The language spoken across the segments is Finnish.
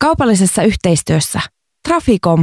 Kaupallisessa yhteistyössä Traficom.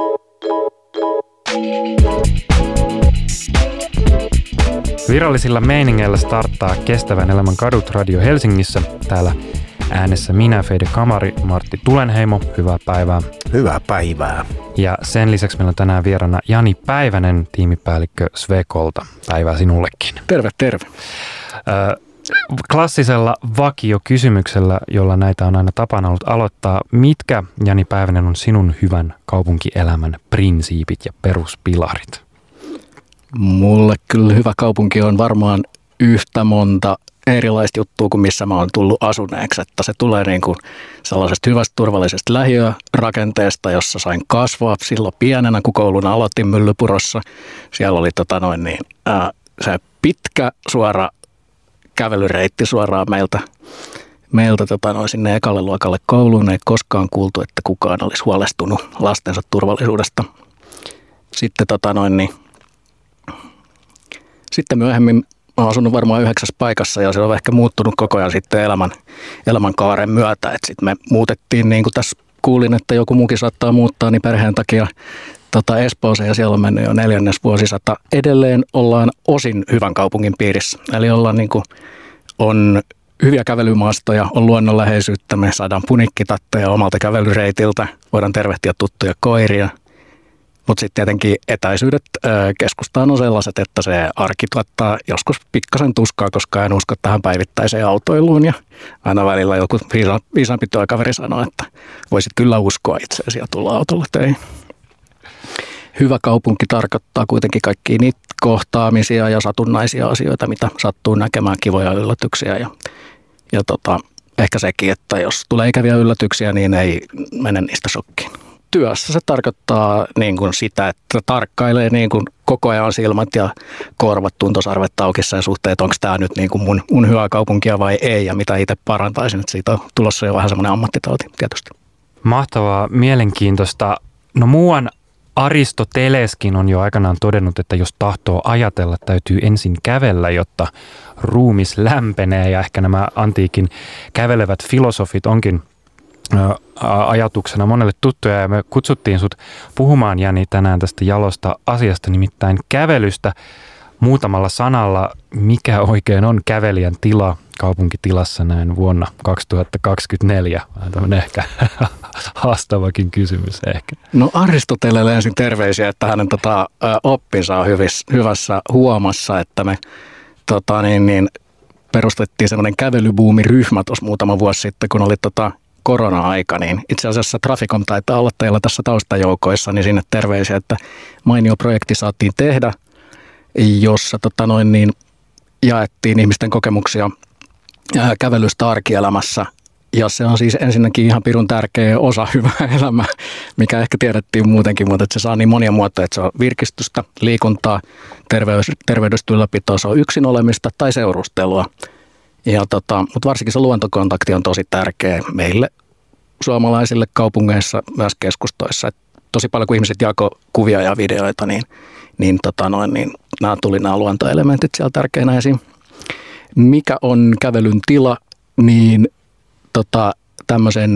Virallisilla meiningeillä starttaa Kestävän elämän kadut Radio Helsingissä. Täällä äänessä minä, Fede Kamari, Martti Tulenheimo. Hyvää päivää. Hyvää päivää. Ja sen lisäksi meillä on tänään vieraana Jani Päivänen, tiimipäällikkö Swecolta. Päivää sinullekin. Terve, terve. Klassisella vakiokysymyksellä, jolla näitä on aina tapana ollut aloittaa. Mitkä, Jani Päivänen, on sinun hyvän kaupunkielämän prinsiipit ja peruspilarit? Mulle kyllä hyvä kaupunki on varmaan yhtä monta erilaista juttua kuin missä mä oon tullut asuneeksi. Että se tulee niin kuin sellaisesta hyvästä turvallisesta lähiörakenteesta, jossa sain kasvaa silloin pienenä, kun koulun aloitin Myllypurossa. Siellä oli se pitkä suora kävelyreitti suoraan meiltä sinne ekalle luokalle kouluun. Ei koskaan kuultu, että kukaan olisi huolestunut lastensa turvallisuudesta. Sitten myöhemmin mä oon asunut varmaan 9 paikassa ja se on ehkä muuttunut koko ajan sitten elämänkaaren myötä. Sitten me muutettiin, niin kuin tässä kuulin, että joku muukin saattaa muuttaa, niin perheen takia Espooseen ja siellä on mennyt jo 4. vuosisata. Edelleen ollaan osin hyvän kaupungin piirissä. Eli on hyviä kävelymaastoja, on luonnonläheisyyttä, me saadaan punikkitatteja omalta kävelyreitiltä, voidaan tervehtiä tuttuja koiria. Mutta sitten tietenkin etäisyydet keskustaan on sellaiset, että se arki tuottaa joskus pikkasen tuskaa, koska en usko tähän päivittäiseen autoiluun. Ja aina välillä joku viisaampi työkaveri sanoo, että voisit kyllä uskoa itseäsi ja tulla autolla töihin. Hyvä kaupunki tarkoittaa kuitenkin kaikkia niitä kohtaamisia ja satunnaisia asioita, mitä sattuu näkemään, kivoja yllätyksiä. Ja ehkä sekin, että jos tulee ikäviä yllätyksiä, niin ei mene niistä shokkiin. Työssä se tarkoittaa niin kuin sitä, että tarkkailee niin kuin koko ajan silmät ja korvat, tuntosarvet auki sen suhteen, että onko tämä nyt niin kuin mun hyvää kaupunkia vai ei ja mitä itse parantaisin. Että siitä on tulossa jo vähän semmoinen ammattitauti tietysti. Mahtavaa, mielenkiintoista. No muuan Aristoteleskin on jo aikanaan todennut, että jos tahtoo ajatella, täytyy ensin kävellä, jotta ruumis lämpenee. Ja ehkä nämä antiikin kävelevät filosofit onkin ajatuksena monelle tuttuja, ja me kutsuttiin sut puhumaan, Jani, tänään tästä jalosta asiasta, nimittäin kävelystä. Muutamalla sanalla, mikä oikein on kävelijän tila kaupunkitilassa näin vuonna 2024? Tämmöinen ehkä haastavakin kysymys ehkä. No Aristotelelle ensin terveisiä, että hänen oppinsa on hyvässä huomassa, että me perustettiin semmoinen kävelybuumiryhmä tuossa muutama vuosi sitten, kun oli korona-aika, niin itse asiassa Traficom taitaa olla teillä tässä taustajoukoissa, niin sinne terveisiä, että mainio projekti saatiin tehdä, jossa jaettiin ihmisten kokemuksia kävelystä arkielämässä. Ja se on siis ensinnäkin ihan pirun tärkeä osa hyvää elämää, mikä ehkä tiedettiin muutenkin, mutta että se saa niin monia muotoja, että se on virkistystä, liikuntaa, terveydestä ylläpitoa, se on yksin olemista tai seurustelua. Mutta varsinkin se luontokontakti on tosi tärkeä meille suomalaisille kaupungeissa, myös keskustoissa. Et tosi paljon kun ihmiset jakoi kuvia ja videoita, niin nämä luontoelementit siellä tärkeänä esiin. Mikä on kävelyn tila, niin tämmöisen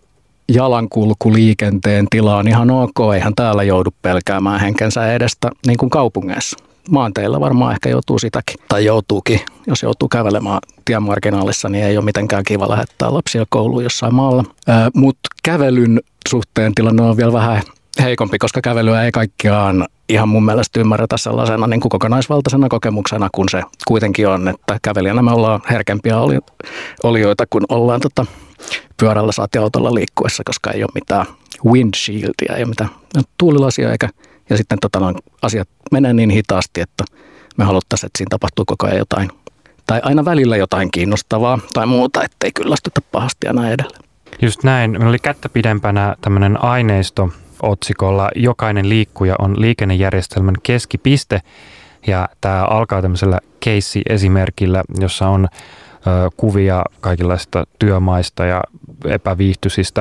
jalankulkuliikenteen tila on ihan ok. Eihän täällä joudu pelkäämään henkensä edestä niin kuin kaupungeissa. Maanteilla varmaan ehkä joutuu sitäkin, tai joutuukin. Jos joutuu kävelemään tienmarginaalissa, niin ei ole mitenkään kiva lähettää lapsia kouluun jossain maalla. Mutta kävelyn suhteen tilanne on vielä vähän heikompi, koska kävelyä ei kaikkiaan ihan mun mielestä ymmärretä sellaisena niin kuin kokonaisvaltaisena kokemuksena, kun se kuitenkin on, että kävelijänä me ollaan herkempiä olijoita, kun ollaan pyörällä saati autolla liikkuessa, koska ei ole mitään windshieldia, ei ole mitään tuulilasia ja sitten asiat menee niin hitaasti, että me haluttaisiin, että siinä tapahtuu koko ajan jotain, tai aina välillä jotain kiinnostavaa tai muuta, ettei kyllästytä pahasti ja näin edelleen. Just näin. Meillä oli kättä pidempänä tämmöinen aineisto otsikolla Jokainen liikkuja on liikennejärjestelmän keskipiste, ja tämä alkaa tämmöisellä keissi-esimerkillä, jossa on kuvia kaikenlaisista työmaista ja epäviihtyisistä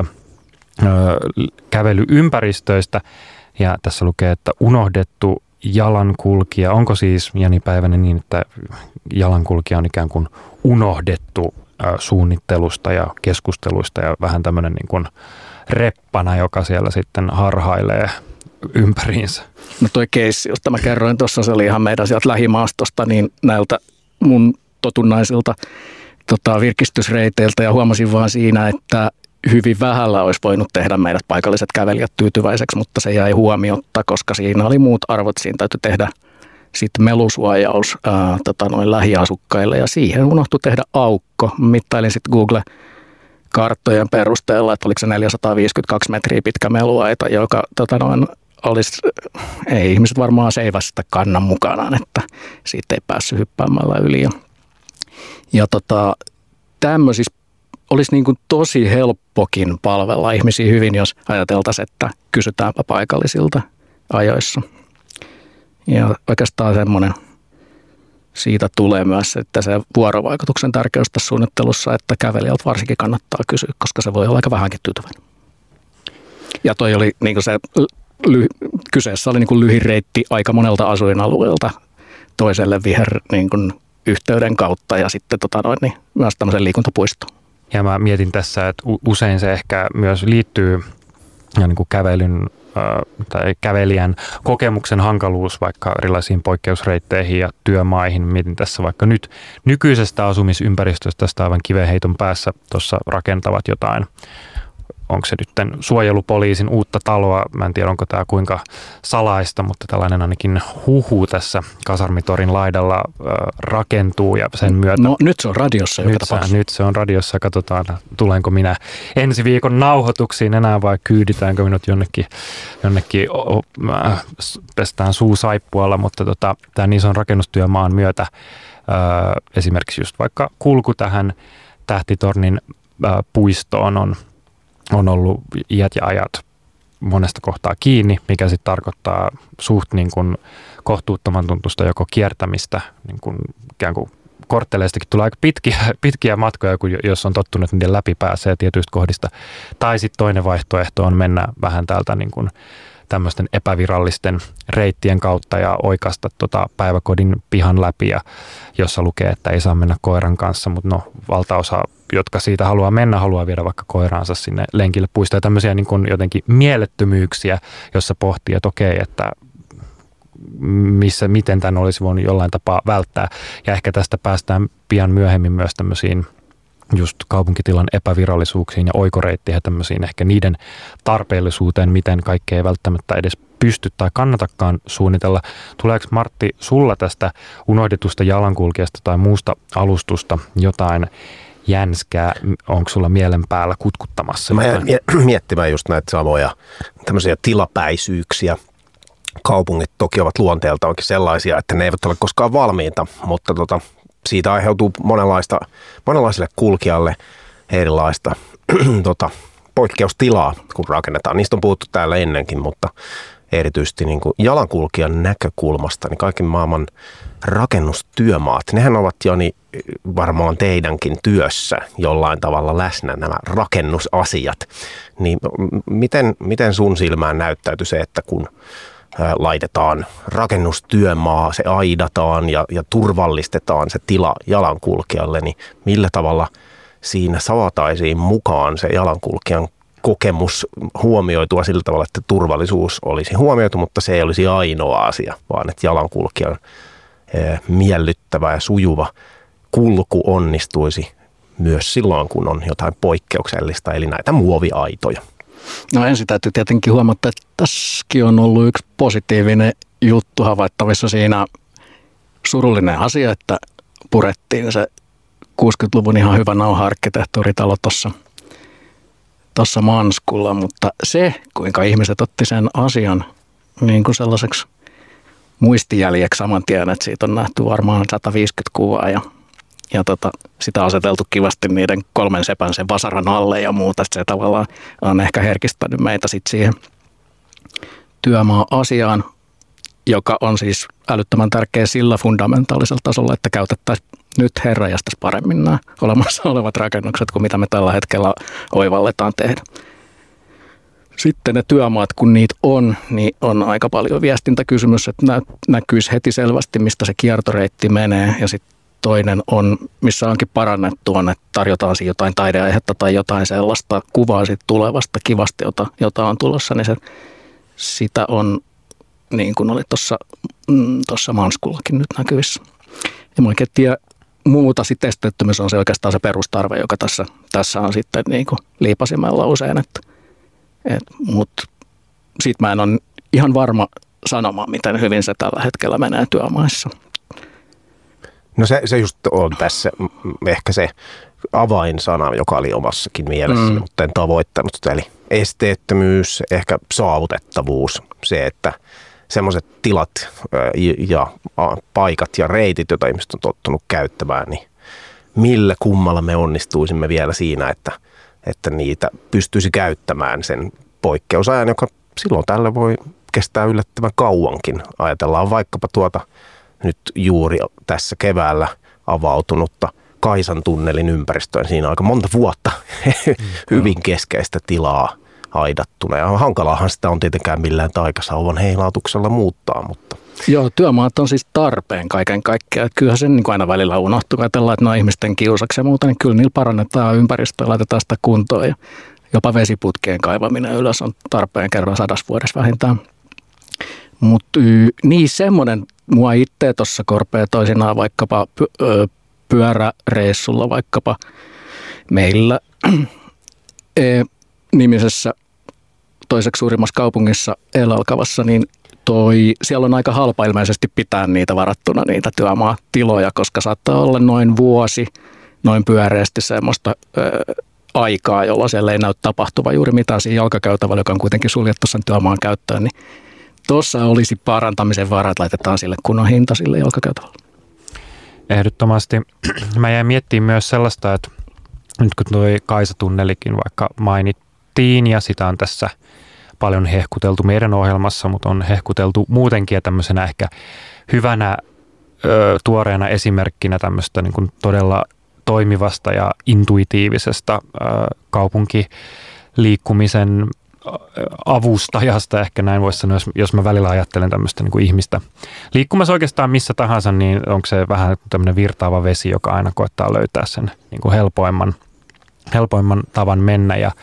kävelyympäristöistä. Ja tässä lukee, että unohdettu jalankulkija. Onko siis, Jani Päivänen, niin, että jalankulkija on ikään kuin unohdettu suunnittelusta ja keskusteluista ja vähän tämmöinen niin kuin reppana, joka siellä sitten harhailee ympäriinsä. No toi keissi, josta mä kerroin tuossa, se oli ihan meidän sieltä lähimaastosta, niin näiltä mun totunnaisilta virkistysreiteiltä, ja huomasin vaan siinä, että hyvin vähällä olisi voinut tehdä meidät paikalliset kävelijät tyytyväiseksi, mutta se jäi huomiotta, koska siinä oli muut arvot. Siinä täytyy tehdä sitten melusuojaus lähiasukkaille, ja siihen unohtui tehdä aukko. Mittailin sitten Google-karttojen perusteella, että oliko se 452 metriä pitkä meluaita, joka olisi, ei ihmiset varmaan seivä sitä kannan mukanaan, että siitä ei päässyt hyppäämällä yli. Ja tämmöisissä olisi niin kuin tosi helppokin palvella ihmisiä hyvin, jos ajateltaisiin, että kysytäänpä paikallisilta ajoissa. Ja oikeastaan semmoinen siitä tulee myös, että se vuorovaikutuksen tärkeys tässä suunnittelussa, että kävelijältä varsinkin kannattaa kysyä, koska se voi olla aika vähänkin tyytyväinen. Ja toi oli niin kuin se, kyseessä oli niin kuin lyhin reitti aika monelta asuinalueelta toiselle niin kuin yhteyden kautta ja sitten myös tämmöisen liikuntapuistoon. Ja mä mietin tässä, että usein se ehkä myös liittyy niin kuin kävelyn tai kävelijän kokemuksen hankaluus vaikka erilaisiin poikkeusreitteihin ja työmaihin. Mietin tässä vaikka nyt nykyisestä asumisympäristöstä tästä aivan kivenheiton päässä tuossa rakentavat jotain. Onko se nyt suojelupoliisin uutta taloa? Mä en tiedä, onko tämä kuinka salaista, mutta tällainen ainakin huhu tässä Kasarmitorin laidalla rakentuu ja sen myötä... No nyt se on radiossa joka tapauksessa. Nyt se on radiossa. Katsotaan, tulenko minä ensi viikon nauhoituksiin enää vai kyyditäänkö minut jonnekin pestään suu saippualla, mutta tämän ison rakennustyömaan myötä esimerkiksi just vaikka kulku tähän Tähtitornin puistoon on ollut iät ja ajat monesta kohtaa kiinni, mikä sitten tarkoittaa suht niin kuin kohtuuttoman tuntusta joko kiertämistä, niin kuin ikään kuin kortteleistakin tulee aika pitkiä matkoja, jos on tottunut, että niiden läpi pääsee tietyistä kohdista. Tai sitten toinen vaihtoehto on mennä vähän täältä niin kuin tämmöisten epävirallisten reittien kautta ja oikasta päiväkodin pihan läpi, ja jossa lukee, että ei saa mennä koiran kanssa, mutta valtaosa, jotka siitä haluaa viedä vaikka koiraansa sinne lenkille puistoon, ja tämmöisiä niin kuin jotenkin mielettömyyksiä, jossa pohtii, että okei, että miten tämän olisi voinut jollain tapaa välttää, ja ehkä tästä päästään pian myöhemmin myös tämmöisiin just kaupunkitilan epävirallisuuksiin ja oikoreitteihin ja tämmöisiin ehkä niiden tarpeellisuuteen, miten kaikkea ei välttämättä edes pysty tai kannatakaan suunnitella. Tuleeko Martti sulla tästä unohdetusta jalankulkijasta tai muusta alustusta jotain jänskää? Onko sulla mielen päällä kutkuttamassa? Mä jäin miettimään just näitä samoja tämmöisiä tilapäisyyksiä. Kaupungit toki ovat luonteeltaankin sellaisia, että ne eivät ole koskaan valmiita, mutta siitä aiheutuu monenlaiselle kulkijalle erilaista poikkeustilaa, kun rakennetaan. Niistä on puhuttu täällä ennenkin, mutta erityisesti niin kuin jalankulkijan näkökulmasta, niin kaikki maailman rakennustyömaat, nehän ovat jo niin varmaan teidänkin työssä jollain tavalla läsnä nämä rakennusasiat. Niin miten sun silmään näyttäytyy se, että kun laitetaan rakennustyömaa, se aidataan ja turvallistetaan se tila jalankulkijalle, niin millä tavalla siinä saataisiin mukaan se jalankulkijan kokemus huomioitua sillä tavalla, että turvallisuus olisi huomioitu, mutta se ei olisi ainoa asia, vaan että jalankulkijan miellyttävä ja sujuva kulku onnistuisi myös silloin, kun on jotain poikkeuksellista, eli näitä muoviaitoja. No ensin täytyy tietenkin huomata, että tässäkin on ollut yksi positiivinen juttu havaittavissa siinä. Surullinen asia, että purettiin se 60-luvun ihan hyvä nauha-arkkitehtuuritalo tuossa Manskulla, mutta se, kuinka ihmiset otti sen asian niin kuin sellaiseksi muistijäljeksi saman tien, että siitä on nähty varmaan 150 kuvaa ja sitä aseteltu kivasti niiden 3 sepän sen vasaran alle ja muuta. Se tavallaan on ehkä herkistänyt meitä sitten siihen työmaa-asiaan, joka on siis älyttömän tärkeä sillä fundamentaalisella tasolla, että käytettäisiin nyt herranjestas paremmin nämä olemassa olevat rakennukset kuin mitä me tällä hetkellä oivalletaan tehdä. Sitten ne työmaat, kun niitä on, niin on aika paljon viestintäkysymys, että näkyisi heti selvästi, mistä se kiertoreitti menee. Ja sitten toinen on, missä onkin parannettu, on, että tarjotaan siinä jotain taideaihetta tai jotain sellaista kuvaa siitä tulevasta kivasta, jota on tulossa, niin sitä on niin kuin oli tuossa Manskullakin nyt näkyvissä. Ja mä oikein tiedä muuta, sitten esteettömyys on se oikeastaan se perustarve, joka tässä on sitten niin kuin liipasimella usein. Mutta siitä mä en ole ihan varma sanomaan, miten hyvin se tällä hetkellä menee työmaissa. No se just on tässä ehkä se avainsana, joka oli omassakin mielessäni, mutta en tavoittanut sitä. Eli esteettömyys, ehkä saavutettavuus, se, että semmoiset tilat ja paikat ja reitit, joita ihmiset on tottunut käyttämään, niin millä kummalla me onnistuisimme vielä siinä, että niitä pystyisi käyttämään sen poikkeusajan, joka silloin tällä voi kestää yllättävän kauankin. Ajatellaan vaikkapa nyt juuri tässä keväällä avautunutta Kaisan tunnelin ympäristöä. Siinä on aika monta vuotta hyvin keskeistä tilaa aidattuna. Ja hankalaahan sitä on tietenkään millään taikasauvan heilautuksella muuttaa, mutta... Joo, työmaat on siis tarpeen kaiken kaikkiaan. Kyllähän se niin kuin aina välillä unohtuu. Ajatellaan, että ne on ihmisten kiusaksi ja muuta, niin kyllä niillä parannetaan ympäristöä ja laitetaan sitä kuntoon. Ja jopa vesiputkien kaivaminen ylös on tarpeen kerran 100 vuodessa vähintään. Mutta niin semmoinen mua itse tuossa korpea toisinaan vaikkapa pyöräreissulla vaikkapa meillä nimisessä toiseksi suurimmassa kaupungissa El-Alkavassa, niin siellä on aika halpa ilmeisesti pitää niitä varattuna niitä työmaatiloja, koska saattaa olla noin vuosi, noin pyöreästi semmoista aikaa, jolloin siellä ei näy tapahtuva juuri mitään siinä jalkakäytävällä, joka on kuitenkin suljettu sen työmaan käyttöön, niin tuossa olisi parantamisen varaa, että laitetaan sille kunnon hinta sille jalkakäytävällä. Ehdottomasti. Mä jäin miettimään myös sellaista, että nyt kun tuo Kaisa-tunnelikin vaikka mainittiin ja sitä on tässä paljon hehkuteltu meidän ohjelmassa, mutta on hehkuteltu muutenkin ja tämmöisenä ehkä hyvänä tuoreena esimerkkinä tämmöistä niin kuin todella toimivasta ja intuitiivisesta kaupunkiliikkumisen avustajasta, ehkä näin voisi sanoa, jos mä välillä ajattelen tämmöistä niin kuin ihmistä liikkumassa oikeastaan missä tahansa, niin onko se vähän tämmöinen virtaava vesi, joka aina koettaa löytää sen niin kuin helpoimman tavan mennä ja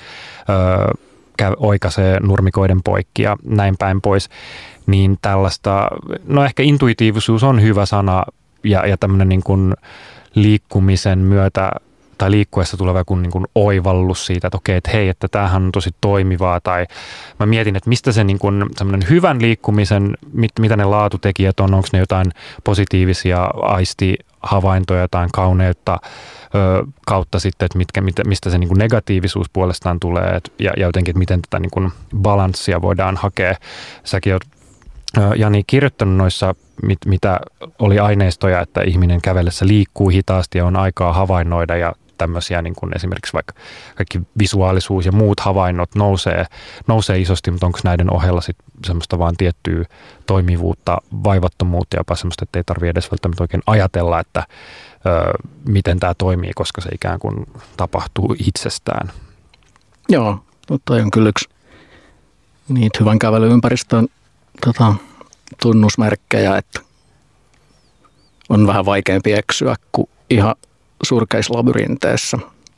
oikaisee nurmikoiden poikki ja näin päin pois, niin tällaista, no ehkä intuitiivisuus on hyvä sana ja tämmöinen niin kuin liikkumisen myötä tai liikkuessa tuleva joku niin kuin oivallus siitä, että okei, että hei, että tämähän on tosi toimivaa, tai mä mietin, että mistä se niin kuin semmoinen hyvän liikkumisen, mitä ne laatutekijät on, onko ne jotain positiivisia aistihavaintoja, jotain kauneutta kautta sitten, että mistä se niin kuin negatiivisuus puolestaan tulee, ja jotenkin, että miten tätä niin kuin balanssia voidaan hakea. Säkin oot, Jani, kirjoittanut noissa, mitä oli aineistoja, että ihminen kävellessä liikkuu hitaasti ja on aikaa havainnoida ja tämmöisiä niin kuin esimerkiksi vaikka kaikki visuaalisuus ja muut havainnot nousee isosti, mutta onko näiden ohella sitten semmoista vaan tiettyä toimivuutta, vaivattomuutta, jopa semmoista, että ei tarvitse edes välttämättä oikein ajatella, että miten tämä toimii, koska se ikään kuin tapahtuu itsestään. Joo, toi on kyllä yksi niitä hyvän kävelyympäristön tunnusmerkkejä, että on vähän vaikeampi eksyä kuin ihan surkeissa labyrinteissä.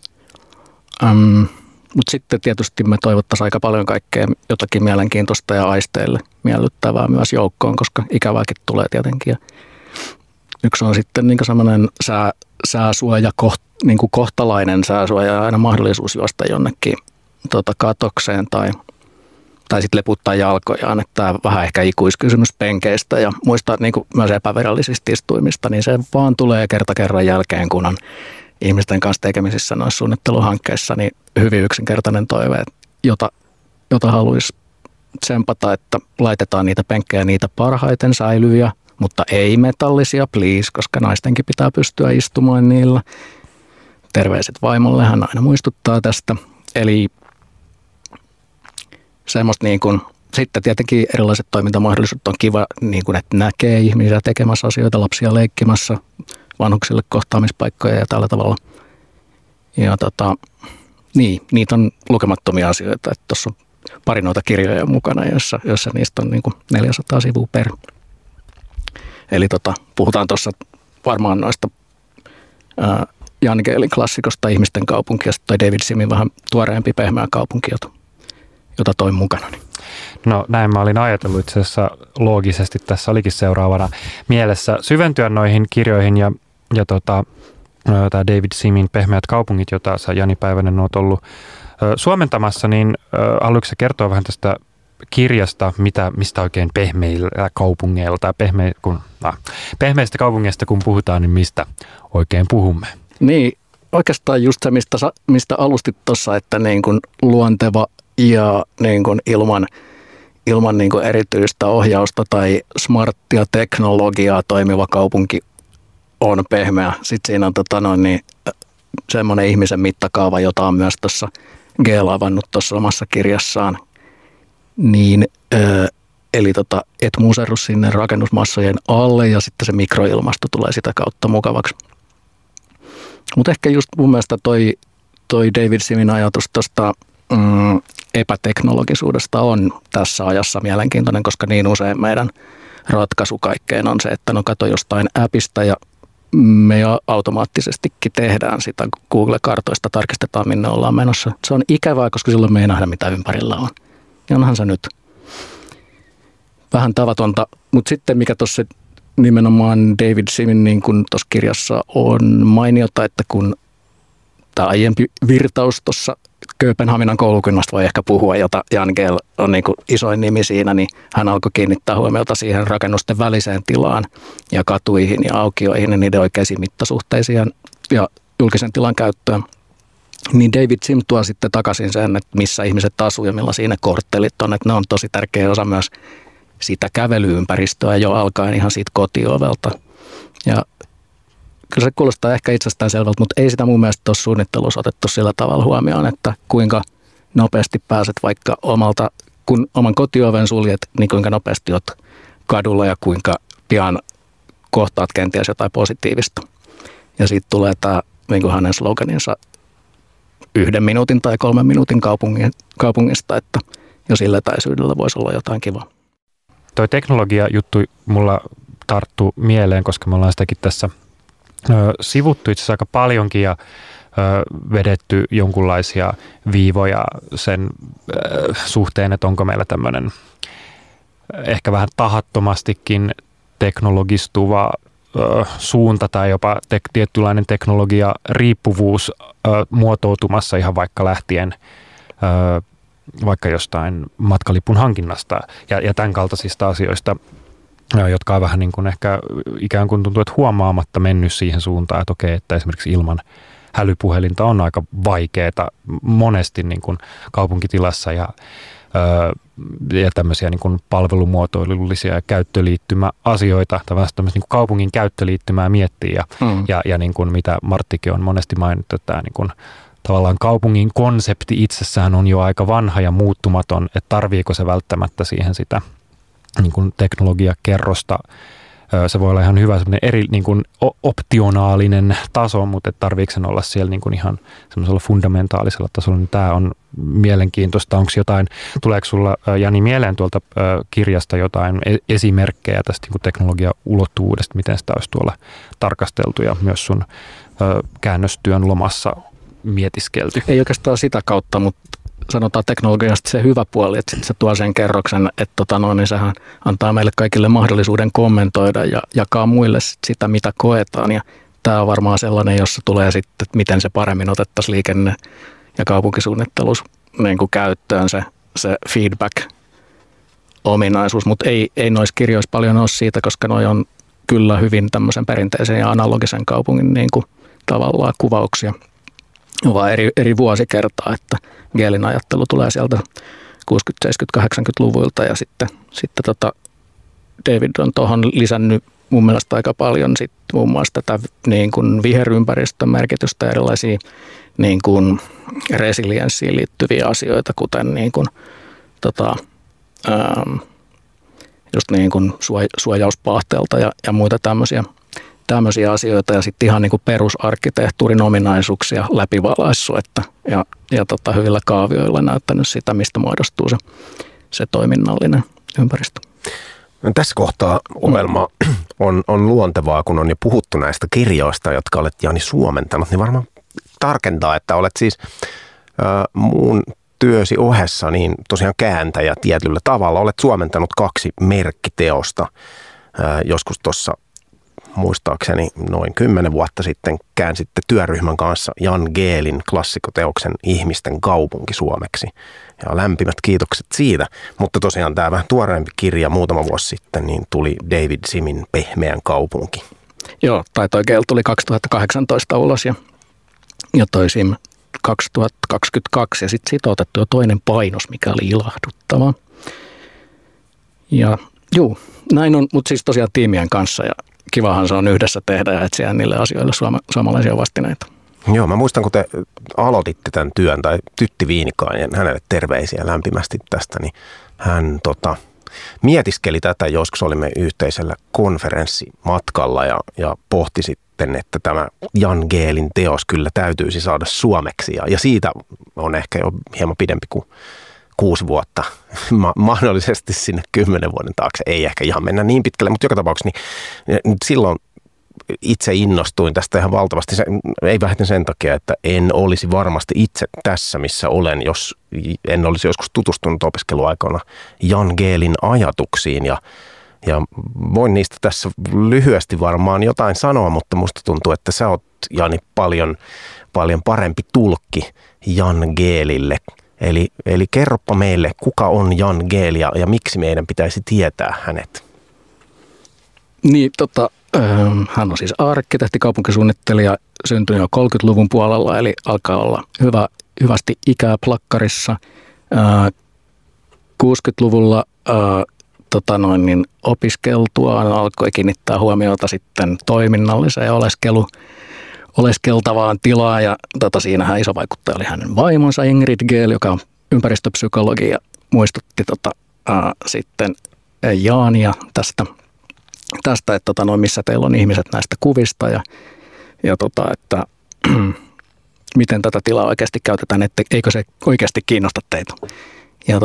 Mutta sitten tietysti me toivottaisiin aika paljon kaikkea jotakin mielenkiintoista ja aisteille miellyttävää myös joukkoon, koska ikävääkin tulee tietenkin. Ja yksi on sitten niin semmoinen sääsuoja, niin kohtalainen sääsuoja ja aina mahdollisuus juosta jonnekin katokseen tai sitten leputtaa jalkojaan, että tämä vähän ehkä ikuiskysymys penkeistä ja muista niin myös epävirallisista istuimista, niin se vaan tulee kerta kerran jälkeen, kun on ihmisten kanssa tekemisissä noissa suunnitteluhankkeissa, niin hyvin yksinkertainen toive, jota haluaisi tsempata, että laitetaan niitä penkkejä niitä parhaiten säilyviä, mutta ei metallisia, please, koska naistenkin pitää pystyä istumaan niillä. Terveiset vaimolle, hän aina muistuttaa tästä. Eli semmoista niin kuin, sitten tietenkin erilaiset toimintamahdollisuudet on kiva, niin kuin, että näkee ihmisiä tekemässä asioita, lapsia leikkimässä, vanhuksille kohtaamispaikkoja ja tällä tavalla. Ja niin, niitä on lukemattomia asioita, että tuossa on pari noita kirjoja mukana, joissa niistä on niin kuin 400 sivua per. Eli puhutaan tuossa varmaan noista Jan Gehlin klassikosta Ihmisten kaupunki ja sitten David Simin vähän tuoreempi Pehmeä kaupunki, jota toin mukana. No näin mä olin ajatellut itse asiassa loogisesti. Tässä olikin seuraavana mielessä syventyä noihin kirjoihin ja tämä David Simin Pehmeät kaupungit, jota sä Jani Päivänen oot ollut suomentamassa, niin haluatko sä kertoa vähän tästä kirjasta, mistä oikein pehmeillä kaupungeilla tai pehmeistä kaupungeista kun puhutaan, niin mistä oikein puhumme? Niin, oikeastaan just se, mistä alustit tuossa, että niin kuin luonteva ja niin kuin ilman niin kuin erityistä ohjausta tai smarttia teknologiaa toimiva kaupunki on pehmeä. Sitten siinä on semmoinen ihmisen mittakaava, jota on myös tuossa Gehl avannut tuossa omassa kirjassaan. Niin, eli et muserru sinne rakennusmassojen alle ja sitten se mikroilmasto tulee sitä kautta mukavaksi. Mutta ehkä just mun mielestä toi David Simin ajatus tuosta epäteknologisuudesta on tässä ajassa mielenkiintoinen, koska niin usein meidän ratkaisu kaikkeen on se, että no kato jostain appista ja me automaattisestikin tehdään sitä Google-kartoista, tarkistetaan minne ollaan menossa. Se on ikävää, koska silloin me ei nähdä mitä ympärillä on. Ja onhan se nyt vähän tavatonta, mutta sitten mikä tuossa nimenomaan David Simin niin kun tuossa kirjassa on mainiota, että kun tämä aiempi virtaus tuossa Kööpenhaminan koulukunnasta voi ehkä puhua, jota Jan Gehl on niin kuin isoin nimi siinä, niin hän alkoi kiinnittää huomiota siihen rakennusten väliseen tilaan ja katuihin ja aukioihin ja niiden oikeisiin mittasuhteisiin ja julkisen tilan käyttöön. Niin David Sim tuo sitten takaisin sen, että missä ihmiset asuu ja millaisia ne korttelit on, että ne on tosi tärkeä osa myös sitä kävelyympäristöä jo alkaen ihan siitä kotiovelta. Ja kyllä se kuulostaa ehkä itsestään selvältä, mutta ei sitä mun mielestä tuossa suunnittelussa otettu sillä tavalla huomioon, että kuinka nopeasti pääset vaikka kun oman kotioven suljet, niin kuinka nopeasti olet kadulla ja kuinka pian kohtaat kenties jotain positiivista. Ja siitä tulee tämä niin kuin hänen sloganinsa 1 minuutin tai 3 minuutin kaupungista, että jo sillä etäisyydellä voisi olla jotain kivaa. Toi teknologia-juttu mulla tarttuu mieleen, koska me ollaan sitäkin tässä sivuttu itse asiassa aika paljonkin ja vedetty jonkunlaisia viivoja sen suhteen, että onko meillä tämmöinen ehkä vähän tahattomastikin teknologistuva suunta tai jopa tietynlainen teknologia-riippuvuus muotoutumassa ihan vaikka lähtien vaikka jostain matkalipun hankinnasta ja tämän kaltaisista asioista, jotka on vähän niin kuin ehkä ikään kuin tuntuu, että huomaamatta mennyt siihen suuntaan, että okei, että esimerkiksi ilman hälypuhelinta on aika vaikeaa monesti niin kuin kaupunkitilassa ja tämmöisiä niin kuin palvelumuotoilullisia ja käyttöliittymäasioita, tai tämmöistä niin kuin kaupungin käyttöliittymää miettiä ja niin kuin mitä Marttikin on monesti maininnut, että tämä niin kuin tavallaan kaupungin konsepti itsessään on jo aika vanha ja muuttumaton, että tarviiko se välttämättä siihen sitä niin kuin teknologiakerrosta. Se voi olla ihan hyvä semmoinen niin kuin optionaalinen taso, mutta tarviiko sen olla siellä niin kuin ihan semmoisella fundamentaalisella tasolla, niin tämä on mielenkiintoista. Onko jotain, tuleeko sulla Jani mieleen tuolta kirjasta jotain esimerkkejä tästä niin kuin teknologiaulottuvuudesta, miten sitä olisi tuolla tarkasteltu ja myös sun käännöstyön lomassa mietiskelty? Ei oikeastaan sitä kautta, mutta sanotaan teknologiasta se hyvä puoli, että se tuo sen kerroksen, että niin sehän antaa meille kaikille mahdollisuuden kommentoida ja jakaa muille sitä, mitä koetaan. Ja tämä on varmaan sellainen, jossa tulee sitten, että miten se paremmin otettaisiin liikenne- ja kaupunkisuunnittelussa niin kuin käyttöön se feedback-ominaisuus. Mutta ei noissa kirjoissa paljon ole siitä, koska noi on kyllä hyvin tämmöisen perinteisen ja analogisen kaupungin niin kuin tavallaan kuvauksia. Vaan eri vuosikertaa, että Gehlin ajattelu tulee sieltä 60-, 70-, 80-luvuilta ja sitten David on tuohon lisännyt mun mielestä aika paljon sit muun muassa tätä niin kuin viherympäristön merkitystä, erilaisia niin kuin resilienssiin liittyviä asioita, kuten niin kuin, just niin kuin suojauspahteelta ja muita tämmöisiä asioita ja sitten ihan niin kuin perusarkkitehtuurin ominaisuuksia läpivalaissu ja hyvillä kaavioilla näyttänyt sitä, mistä muodostuu se toiminnallinen ympäristö. No, tässä kohtaa ohjelma on luontevaa, kun on jo puhuttu näistä kirjoista, jotka olet Jani suomentanut, niin varmaan tarkentaa, että olet siis muun työsi ohessa niin tosiaan kääntäjä tietyllä tavalla. Olet suomentanut 2 merkkiteosta. Joskus tuossa muistaakseni noin 10 vuotta sitten käänsitte työryhmän kanssa Jan Gehlin klassikoteoksen Ihmisten kaupunki suomeksi. Ja lämpimät kiitokset siitä. Mutta tosiaan tämä vähän tuoreempi kirja muutama vuosi sitten niin tuli David Simin Pehmeän kaupunki. Joo, toi Gehl tuli 2018 ulos ja toi Sim 2022 ja sitten siitä on otettu jo toinen painos, mikä oli ilahduttava. Ja juu, näin on, mutta siis tosiaan tiimien kanssa ja kivahan se on yhdessä tehdä ja etsiä niille asioille suomalaisia vastineita. Joo, mä muistan, kun te aloititte tämän työn, tai Tytti Viinikainen, hänelle terveisiä lämpimästi tästä, niin hän mietiskeli tätä, joskus olimme yhteisellä konferenssimatkalla ja pohti sitten, että tämä Jan Gehlin teos kyllä täytyisi saada suomeksi. Ja siitä on ehkä jo hieman pidempi kuin 6 vuotta, mahdollisesti sinne 10 vuoden taakse. Ei ehkä ihan mennä niin pitkälle, mutta joka tapauksessa niin silloin itse innostuin tästä ihan valtavasti. Ei vähiten sen takia, että en olisi varmasti itse tässä, missä olen, jos en olisi joskus tutustunut opiskeluaikana Jan Gehlin ajatuksiin. Ja voin niistä tässä lyhyesti varmaan jotain sanoa, mutta musta tuntuu, että sä oot, Jani, paljon parempi tulkki Jan Gehlille. Eli kerropa meille, kuka on Jan Gehl ja miksi meidän pitäisi tietää hänet? Niin, hän on siis arkkitehti, kaupunkisuunnittelija, syntyi jo 30-luvun puolella, eli alkaa olla hyvästi ikää plakkarissa. 60-luvulla opiskeltuaan alkoi kiinnittää huomiota sitten toiminnalliseen oleskeltavaan tilaan, ja siinähän iso vaikuttaja oli hänen vaimonsa Ingrid Gehl, joka on ympäristöpsykologi, ja muistutti sitten Jaania tästä että missä teillä on ihmiset näistä kuvista ja että miten tätä tilaa oikeasti käytetään, että eikö se oikeasti kiinnosta teitä. Ja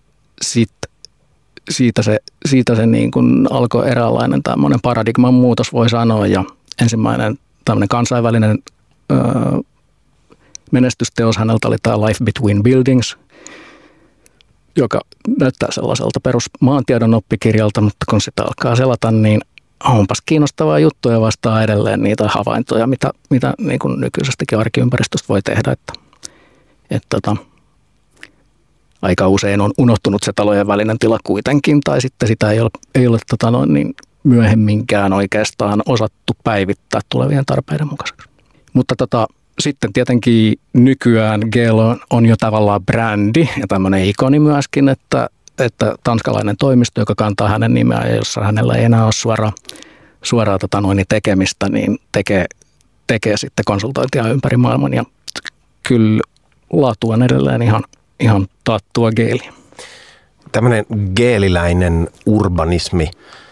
siitä se niin kuin alkoi eräänlainen tämmöinen paradigman muutos, voi sanoa, ja ensimmäinen tämmöinen kansainvälinen menestysteos häneltä oli tämä Life Between Buildings, joka näyttää sellaiselta perusmaantiedon oppikirjalta, mutta kun sitä alkaa selata, niin onpas kiinnostavaa juttuja ja vastaa edelleen niitä havaintoja, mitä niin kuin nykyisestäkin arkiympäristöstä voi tehdä. Että aika usein on unohtunut se talojen välinen tila kuitenkin, tai sitten sitä ei ole niin myöhemminkään oikeastaan osattu päivittää tulevien tarpeiden mukaiseksi. Mutta sitten tietenkin nykyään Gehl on jo tavallaan brändi ja tämmöinen ikoni myöskin, että tanskalainen toimisto, joka kantaa hänen nimeään ja jossa hänellä ei enää ole suoraa tekemistä, niin tekee sitten konsultointia ympäri maailman, ja kyllä laatu on edelleen ihan taattua Gehliä. Tämmöinen gehliläinen urbanismi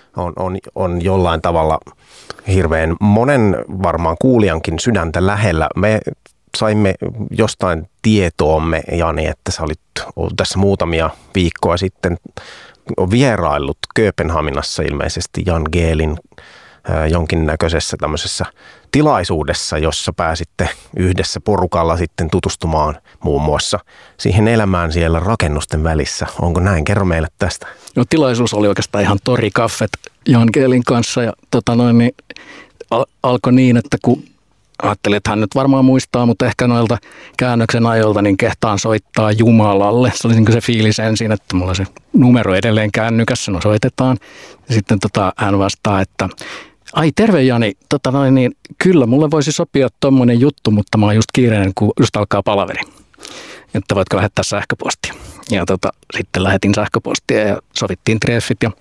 on jollain tavalla hirveän monen varmaan kuulijankin sydäntä lähellä. Me saimme jostain tietoomme, Jani, että sä olit tässä muutamia viikkoa sitten vieraillut Kööpenhaminassa ilmeisesti Jan Gehlin jonkinnäköisessä tämmöisessä tilaisuudessa, jossa pääsitte yhdessä porukalla sitten tutustumaan muun muassa siihen elämään siellä rakennusten välissä. Onko näin? Kerro meille tästä. No, tilaisuus oli oikeastaan ihan torikaffet Jan Gehlin kanssa, ja niin alkoi niin, että kun ajattelin, että hän nyt varmaan muistaa, mutta ehkä noilta käännöksen ajoilta niin kehtaan soittaa Jumalalle. Se oli niin se fiilis ensin, että mulla se numero edelleen kännykässä, no soitetaan. Ja sitten hän vastaa, että ai terve Jani, niin kyllä mulle voisi sopia tommonen juttu, mutta mä oon just kiireinen, kun just alkaa palaveri. Että voitko lähettää sähköpostia. Ja sitten lähetin sähköpostia ja sovittiin treffit ja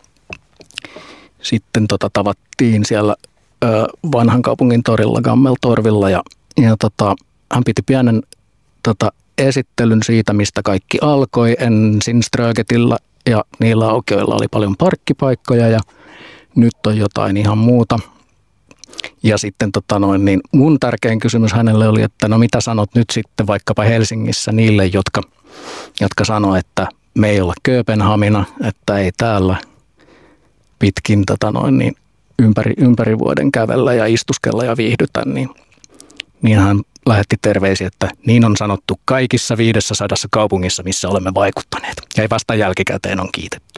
sitten tavattiin siellä vanhan kaupungin torilla, Gammeltorvilla, ja hän piti pienen esittelyn siitä, mistä kaikki alkoi ensin Strögetillä, ja niillä aukioilla oli paljon parkkipaikkoja, ja nyt on jotain ihan muuta. Ja sitten niin mun tärkein kysymys hänelle oli, että no mitä sanot nyt sitten vaikkapa Helsingissä niille, jotka sanoo, että me ei olla Kööpenhamina, että ei täällä pitkin ympäri vuoden kävellä ja istuskella ja viihdytä, niin hän lähetti terveisiä, että niin on sanottu kaikissa 500 kaupungissa, missä olemme vaikuttaneet. Ja ei vasta jälkikäteen on kiitetty.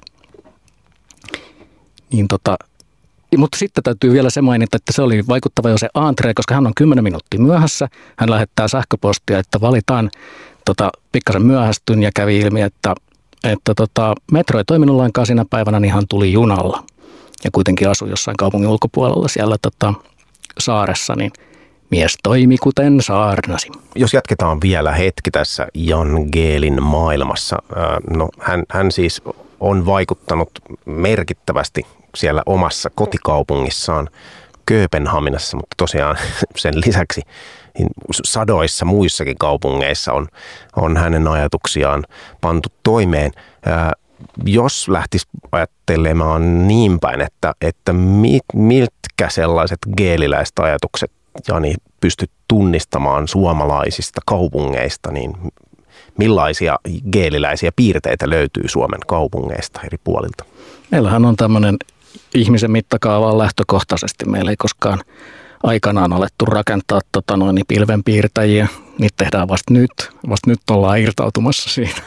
Mutta sitten täytyy vielä se mainita, että se oli vaikuttava jo se Andre, koska hän on 10 minuuttia myöhässä. Hän lähettää sähköpostia, että valitaan pikkasen myöhästyn ja kävi ilmi, että metro ei toiminut lainkaan siinä päivänä, niin hän tuli junalla. Ja kuitenkin asui jossain kaupungin ulkopuolella siellä saaressa, niin mies toimi kuten saarnasi. Jos jatketaan vielä hetki tässä Jan Gehlin maailmassa. No, hän siis on vaikuttanut merkittävästi siellä omassa kotikaupungissaan Kööpenhaminassa, mutta tosiaan sen lisäksi sadoissa muissakin kaupungeissa on hänen ajatuksiaan pantu toimeen. Jos lähtisi ajattelemaan niin päin, että mitkä sellaiset geeliläiset ajatukset Jani pystyt tunnistamaan suomalaisista kaupungeista, niin millaisia geeliläisiä piirteitä löytyy Suomen kaupungeista eri puolilta? Meillähän on tämmöinen ihmisen mittakaavaan lähtökohtaisesti. Meillä ei koskaan aikanaan alettu rakentaa pilvenpiirtäjiä. Niitä tehdään vasta nyt. Vasta nyt ollaan irtautumassa siitä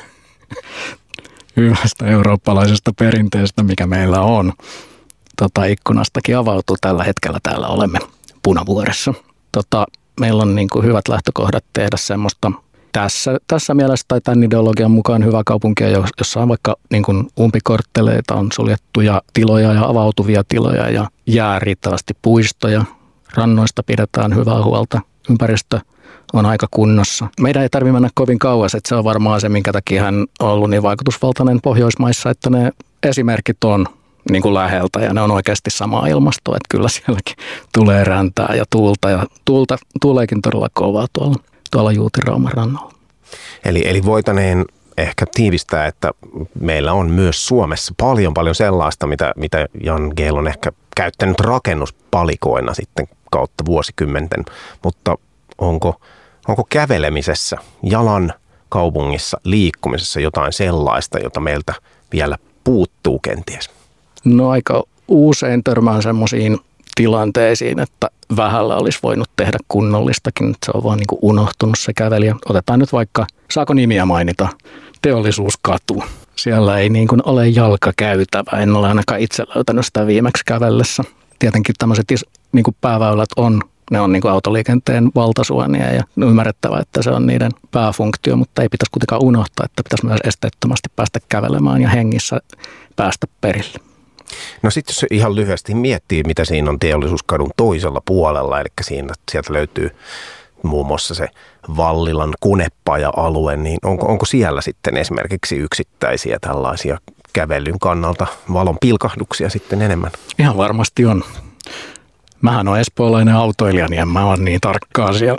hyvästä eurooppalaisesta perinteestä, mikä meillä on. Ikkunastakin avautuu tällä hetkellä. Täällä olemme Punavuoressa. Meillä on niin kuin hyvät lähtökohdat tehdä semmoista tässä mielessä tai tämän ideologian mukaan hyvä kaupunkia, jossa on vaikka niin kuin umpikortteleita, on suljettuja tiloja ja avautuvia tiloja ja jää riittävästi puistoja. Rannoista pidetään hyvää huolta. Ympäristö on aika kunnossa. Meidän ei tarvitse mennä kovin kauas, että se on varmaan se, minkä takia hän on ollut niin vaikutusvaltainen Pohjoismaissa, että ne esimerkit on niin kuin läheltä ja ne on oikeasti samaa ilmastoa, että kyllä sielläkin tulee räntää ja tuulta ja tuuleekin todella kovaa tuolla Juutirauman rannalla. Eli voitaneen ehkä tiivistää, että meillä on myös Suomessa paljon sellaista, mitä Jan Gehl on ehkä käyttänyt rakennuspalikoina sitten kautta vuosikymmenten, mutta onko kävelemisessä, jalan kaupungissa, liikkumisessa jotain sellaista, jota meiltä vielä puuttuu kenties? No aika usein törmään semmoisiin tilanteisiin, että vähällä olisi voinut tehdä kunnollistakin, että se on vaan niin kuin unohtunut se kävelijä. Otetaan nyt vaikka, saako nimiä mainita, Teollisuuskatu. Siellä ei niin kuin ole jalkakäytävä, en ole ainakaan itse löytänyt sitä viimeksi kävellessä. Tietenkin tämmöiset niin kuin pääväylät ne on niin kuin autoliikenteen valtasuonia ja on ymmärrettävä, että se on niiden pääfunktio, mutta ei pitäisi kuitenkaan unohtaa, että pitäisi myös esteettömästi päästä kävelemään ja hengissä päästä perille. No sitten jos ihan lyhyesti miettii, mitä siinä on Teollisuuskadun toisella puolella, eli sieltä löytyy muun muassa se Vallilan Kunepaja-alue, niin onko siellä sitten esimerkiksi yksittäisiä tällaisia kävelyn kannalta valon pilkahduksia sitten enemmän? Ihan varmasti on. Mähän on espoolainen autoilija, niin en mä ole niin tarkkaan siellä.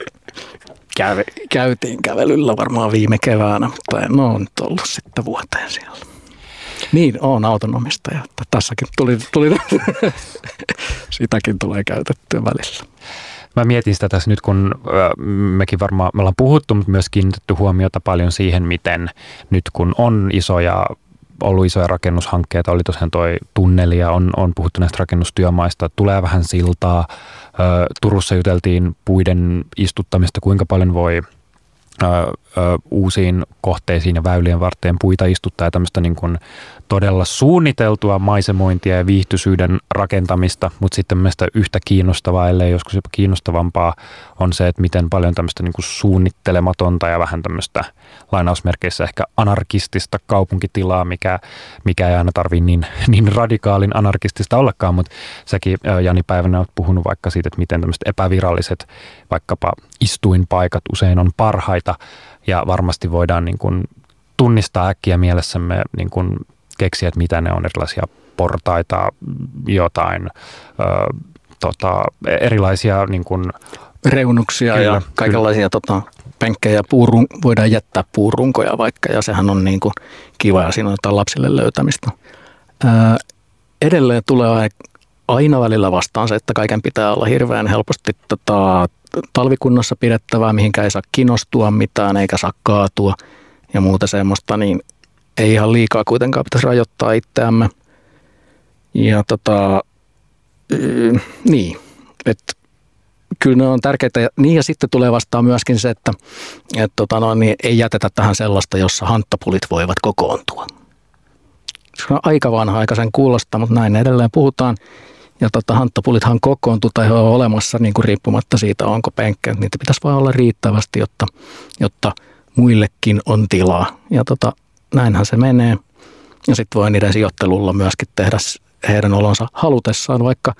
Käytiin kävelyllä varmaan viime keväänä, mutta en ole nyt ollut sitten vuoteen siellä. Niin, olen autonomistaja. Tässäkin tuli sitäkin tulee käytettyä välillä. Mä mietin sitä tässä nyt, kun me ollaan puhuttu, mutta myös kiinnitetty huomiota paljon siihen, miten nyt kun on ollut isoja rakennushankkeita, oli tosiaan toi tunneli ja on puhuttu näistä rakennustyömaista, tulee vähän siltaa. Turussa juteltiin puiden istuttamista, kuinka paljon voi uusiin kohteisiin ja väylien varteen puita istuttaa ja tämmöistä niin kuin todella suunniteltua maisemointia ja viihtyisyyden rakentamista, mutta sitten mielestäni yhtä kiinnostavaa, ellei joskus jopa kiinnostavampaa on se, että miten paljon tämmöistä niin kuin suunnittelematonta ja vähän tämmöistä lainausmerkeissä ehkä anarkistista kaupunkitilaa, mikä ei aina tarvitse niin radikaalin anarkistista ollakaan, mutta säkin Jani Päivänä olet puhunut vaikka siitä, että miten tämmöiset epäviralliset vaikkapa istuinpaikat usein on parhaita ja varmasti voidaan niin kuin tunnistaa äkkiä mielessämme niin kuin keksiä, että mitä ne on, erilaisia portaita, jotain erilaisia niin kuin reunuksia kyllä, ja kaikenlaisia penkkejä, voidaan jättää puurunkoja vaikka, ja sehän on niin kuin kiva, ja siinä on jotain lapsille löytämistä. Edelleen tulee aina välillä vastaan se, että kaiken pitää olla hirveän helposti talvikunnossa pidettävää, mihinkä ei saa kinostua mitään, eikä saa kaatua ja muuta semmoista, niin ei ihan liikaa kuitenkaan pitäisi rajoittaa itseämme. Ja niin, että kyllä ne on tärkeitä. Niin ja sitten tulee vastaan myöskin se, että niin ei jätetä tähän sellaista, jossa hanttapulit voivat kokoontua. Se on aika vanha-aikaisen kuulostaa, mutta näin edelleen puhutaan. Ja hanttapulithan kokoontuu tai on olemassa niin kuin riippumatta siitä, onko penkkejä. Niitä pitäisi vaan olla riittävästi, jotta muillekin on tilaa. Ja näinhän se menee. Ja sitten voi niiden sijoittelulla myöskin tehdä heidän olonsa halutessaan, vaikka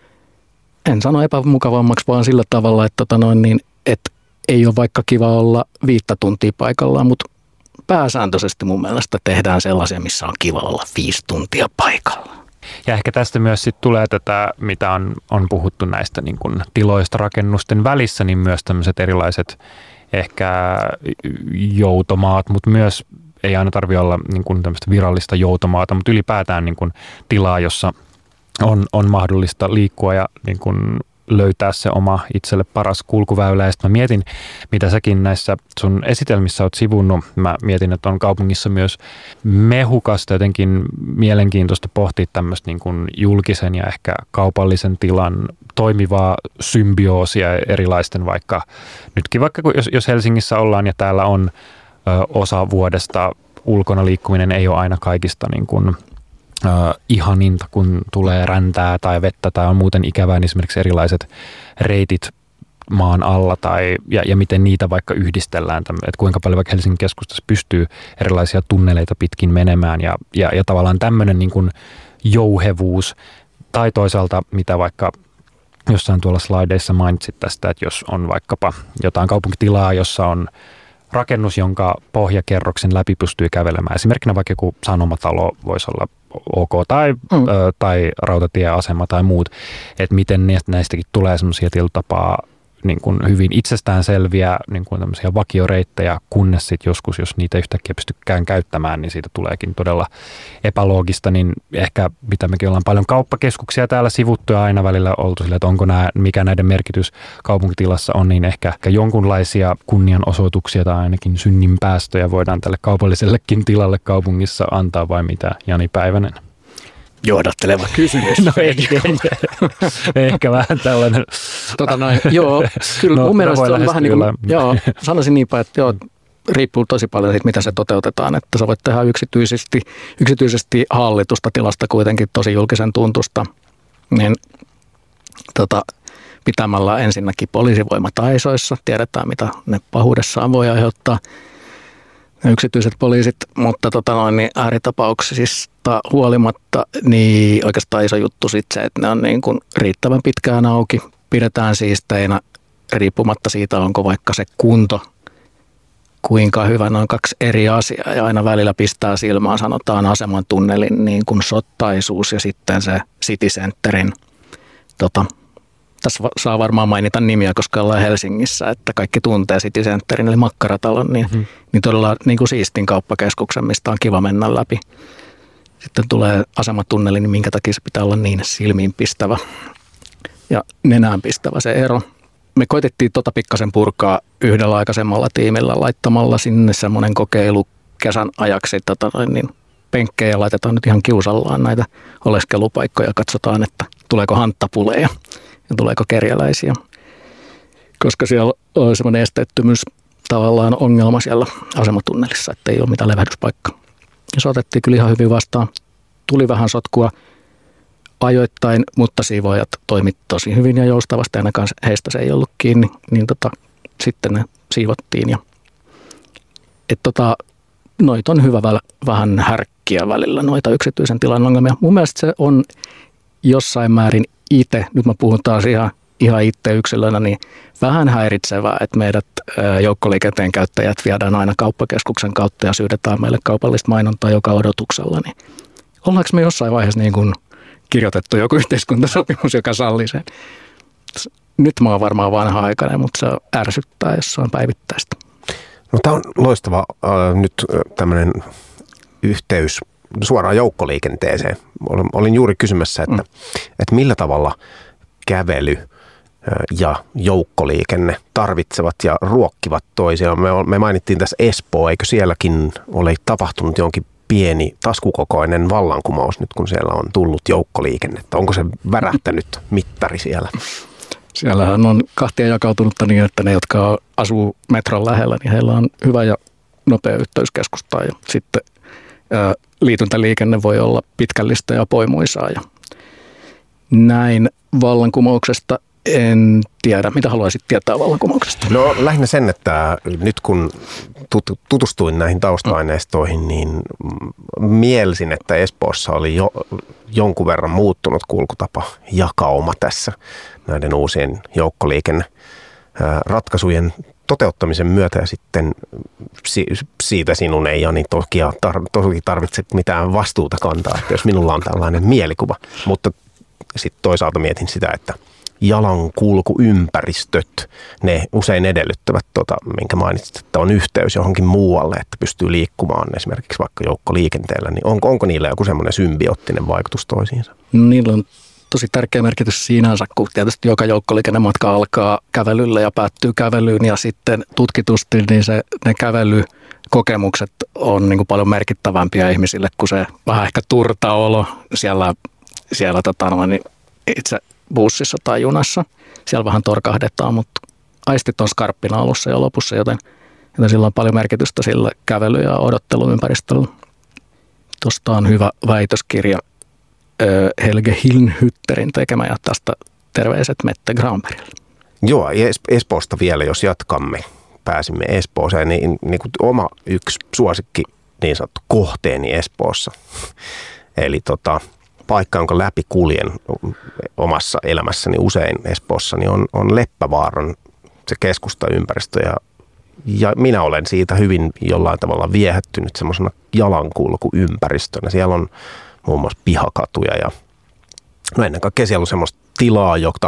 en sano epämukavammaksi, vaan sillä tavalla, että, että ei ole vaikka kiva olla 5 tuntia paikallaan, mutta pääsääntöisesti mun mielestä tehdään sellaisia, missä on kiva olla 5 tuntia paikallaan. Ja ehkä tästä myös sit tulee tätä, mitä on puhuttu näistä niin kun tiloista rakennusten välissä, niin myös tämmöiset erilaiset ehkä joutomaat, mutta myös ei aina tarvitse olla niin kun tämmöistä virallista joutomaata, mutta ylipäätään niin kun tilaa, jossa on mahdollista liikkua ja niin kun löytää se oma itselle paras kulkuväylä. Ja sitten mä mietin, mitä säkin näissä sun esitelmissä oot sivunnut. Mä mietin, että on kaupungissa myös mehukasta, jotenkin mielenkiintoista pohtia tämmöistä niin kuin julkisen ja ehkä kaupallisen tilan toimivaa symbioosia erilaisten, vaikka nytkin vaikka jos Helsingissä ollaan ja täällä on osa vuodesta ulkona liikkuminen ei ole aina kaikista niin kuin ihaninta, kun tulee räntää tai vettä tai on muuten ikävää, niin esimerkiksi erilaiset reitit maan alla ja miten niitä vaikka yhdistellään, että kuinka paljon vaikka Helsingin keskustassa pystyy erilaisia tunneleita pitkin menemään ja tavallaan tämmöinen niin kuin jouhevuus tai toisaalta mitä vaikka jossain tuolla slideissa mainitsit tästä, että jos on vaikkapa jotain kaupunkitilaa, jossa on rakennus, jonka pohjakerroksen läpi pystyy kävelemään. Esimerkkinä vaikka joku sanomatalo voisi olla ok tai rautatieasema tai muut, että miten näistäkin tulee semmoisia tietyllä tapaa niin kuin hyvin itsestäänselviä niin kuin tämmöisiä vakioreittejä, kunnes sitten joskus, jos niitä yhtäkkiä pystykään käyttämään, niin siitä tuleekin todella epäloogista, niin ehkä mitä mekin ollaan paljon kauppakeskuksia täällä sivuttu ja aina välillä oltu sillä, että onko mikä näiden merkitys kaupunkitilassa on, niin ehkä jonkunlaisia kunnianosoituksia tai ainakin synninpäästöjä voidaan tälle kaupallisellekin tilalle kaupungissa antaa vai mitä, Jani Päivänen? Johdatteleva kysymys. No ehkä vähän tällainen. Joo, kyllä mun mielestä on vähän niin kuin, sanoisin niinpä, että riippuu tosi paljon siitä, mitä se toteutetaan, että sä voit tehdä yksityisesti hallitusta tilasta kuitenkin tosi julkisen tuntusta, niin pitämällä ensinnäkin poliisivoimat aisoissa, tiedetään mitä ne pahuudessaan voi aiheuttaa, yksityiset poliisit, mutta niin ääritapauksista huolimatta, niin oikeastaan iso juttu sitten se, että ne on niin kuin riittävän pitkään auki, pidetään siisteinä, riippumatta siitä, onko vaikka se kunto, kuinka hyvä, ne on 2 eri asiaa ja aina välillä pistää silmään, sanotaan aseman tunnelin niin kuin sottaisuus ja sitten se City Centerin tässä saa varmaan mainita nimiä, koska ollaan Helsingissä, että kaikki tuntee City Centerin eli Makkaratalon, niin todella niin kuin siistin kauppakeskuksen, mistä on kiva mennä läpi. Sitten tulee asematunneli, niin minkä takia se pitää olla niin silmiinpistävä ja nenäänpistävä se ero. Me koitettiin pikkasen purkaa yhdellä aikaisemmalla tiimillä laittamalla sinne semmoinen kokeilu kesän ajaksi, niin penkkejä laitetaan nyt ihan kiusallaan näitä oleskelupaikkoja, katsotaan, että tuleeko hanttapuleja. Ja tuleeko kerjäläisiä, koska siellä on semmoinen esteettömyys tavallaan ongelma siellä asematunnelissa, että ei ole mitään levähdyspaikkaa. Ja se otettiin kyllä ihan hyvin vastaan. Tuli vähän sotkua ajoittain, mutta siivoojat toimivat tosi hyvin ja joustavasti, ainakaan heistä se ei ollut kiinni, niin sitten ne siivottiin. Ja, noita on hyvä vähän härkkiä välillä, noita yksityisen tilan ongelmia. Mun mielestä se on jossain määrin itse, nyt mä puhun taas ihan itse yksilönä, niin vähän häiritsevää, että meidät joukkoliikenteen käyttäjät viedään aina kauppakeskuksen kautta ja syydetään meille kaupallista mainontaa joka odotuksella. Niin ollaanko me jossain vaiheessa niin kuin kirjoitettu joku yhteiskuntasopimus, joka sallii sen? Nyt mä oon varmaan vanha-aikainen, mutta se ärsyttää, jos se on päivittäistä. No tämä on loistava nyt tämmöinen yhteys suoraan joukkoliikenteeseen. Olin juuri kysymässä, että millä tavalla kävely ja joukkoliikenne tarvitsevat ja ruokkivat toisiaan. Me mainittiin tässä Espoo, eikö sielläkin ole tapahtunut jonkin pieni taskukokoinen vallankumous nyt, kun siellä on tullut joukkoliikennettä? Onko se värähtänyt mittari siellä? Siellähän on kahtia jakautunutta niin, että ne, jotka asuu metron lähellä, niin heillä on hyvä ja nopea yhteys keskustaan. Ja sitten liityntäliikenne voi olla pitkällistä ja poimuisaa. Ja näin vallankumouksesta en tiedä. Mitä haluaisit tietää vallankumouksesta? No lähinnä sen, että nyt kun tutustuin näihin tausta-aineistoihin, niin mielsin, että Espoossa oli jonkun verran muuttunut kulkutapa jakauma tässä näiden uusien joukkoliikenneratkaisujen toteuttamisen myötä, ja sitten siitä sinun ei Jani toki tarvitse mitään vastuuta kantaa, että jos minulla on tällainen mielikuva, mutta sitten toisaalta mietin sitä, että jalankulkuympäristöt, ne usein edellyttävät, minkä mainitsit, että on yhteys johonkin muualle, että pystyy liikkumaan esimerkiksi vaikka joukkoliikenteellä, niin onko niillä joku semmoinen symbioottinen vaikutus toisiinsa? Niillä on tosi tärkeä merkitys sinänsä, kun tietysti joka joukkoliikennematka alkaa kävelyllä ja päättyy kävelyyn, ja sitten tutkitusti niin ne kävelykokemukset on niin kuin paljon merkittävämpiä ihmisille kuin se vähän ehkä turtaolo siellä itse bussissa tai junassa. Siellä vähän torkahdetaan, mutta aistit on skarppina alussa ja lopussa, joten sillä on paljon merkitystä sillä kävely- ja odotteluympäristöllä. Tuosta on hyvä väitöskirja Helge Hilnhytterin tekemä, ja tästä terveiset Mette Granbergille. Joo, Espoosta vielä, jos jatkamme, pääsimme Espooseen, niin kuin oma yksi suosikki niin sanottu kohteeni Espoossa. Eli paikka, jonka läpi kuljen omassa elämässäni usein Espoossa, niin on Leppävaaran se keskustaympäristö, ja minä olen siitä hyvin jollain tavalla viehättynyt semmoisena jalankulkuympäristönä. Siellä on muun muassa pihakatuja, ja no ennen kaikkea siellä on semmoista tilaa, jota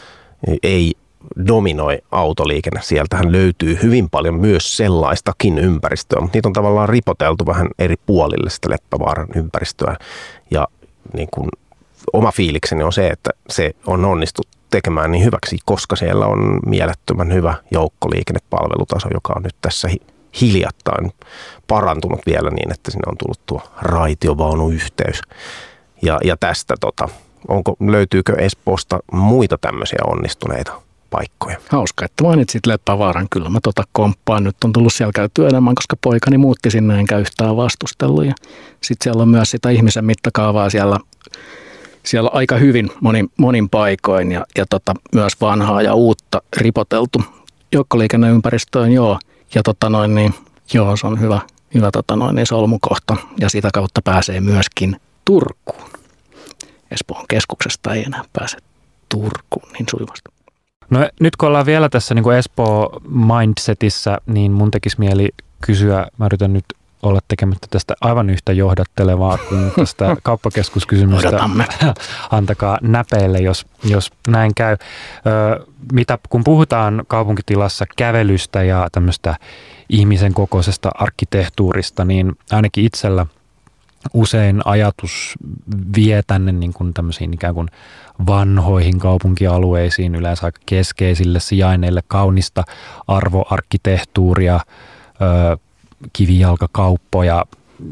ei dominoi autoliikenne. Sieltähän löytyy hyvin paljon myös sellaistakin ympäristöä, mutta niitä on tavallaan ripoteltu vähän eri puolille sitä Leppävaaran ympäristöä, ja niin kuin oma fiilikseni on se, että se on onnistuttu tekemään niin hyväksi, koska siellä on mielettömän hyvä joukkoliikennepalvelutaso, joka on nyt tässä hiljattain parantunut vielä niin, että sinne on tullut tuo raitiovaunuyhteys. Ja tästä löytyykö Espoosta muita tämmöisiä onnistuneita paikkoja? Hauska, että mainitsit Leppävaaran. Kyllä mä komppaan. Nyt on tullut siellä käytyä enemmän, koska poikani muutti sinne enkä yhtään vastustellut. Ja sitten siellä on myös sitä ihmisen mittakaavaa siellä aika hyvin monin paikoin, ja myös vanhaa ja uutta ripoteltu joukkoliikenneympäristöön, joo. Ja joo, se on hyvä solmukohta, ja sitä kautta pääsee myöskin Turkuun. Espoon keskuksesta ei enää pääse Turkuun niin sujuvasti. No nyt kun ollaan vielä tässä niin kuin Espoo-mindsetissä, niin mun tekisi mieli kysyä, mä yritän nyt olla tekemättä tästä aivan yhtä johdattelevaa kuin tästä kauppakeskuskysymystä. Odotamme. Antakaa näpeille, jos näin käy. Kun puhutaan kaupunkitilassa kävelystä ja tämmöistä ihmisen kokoisesta arkkitehtuurista, niin ainakin itsellä usein ajatus vie tänne niin kuin tämmöisiin ikään kuin vanhoihin kaupunkialueisiin, yleensä aika keskeisille sijainneille kaunista arvoarkkitehtuuria, kivijalkakauppoja.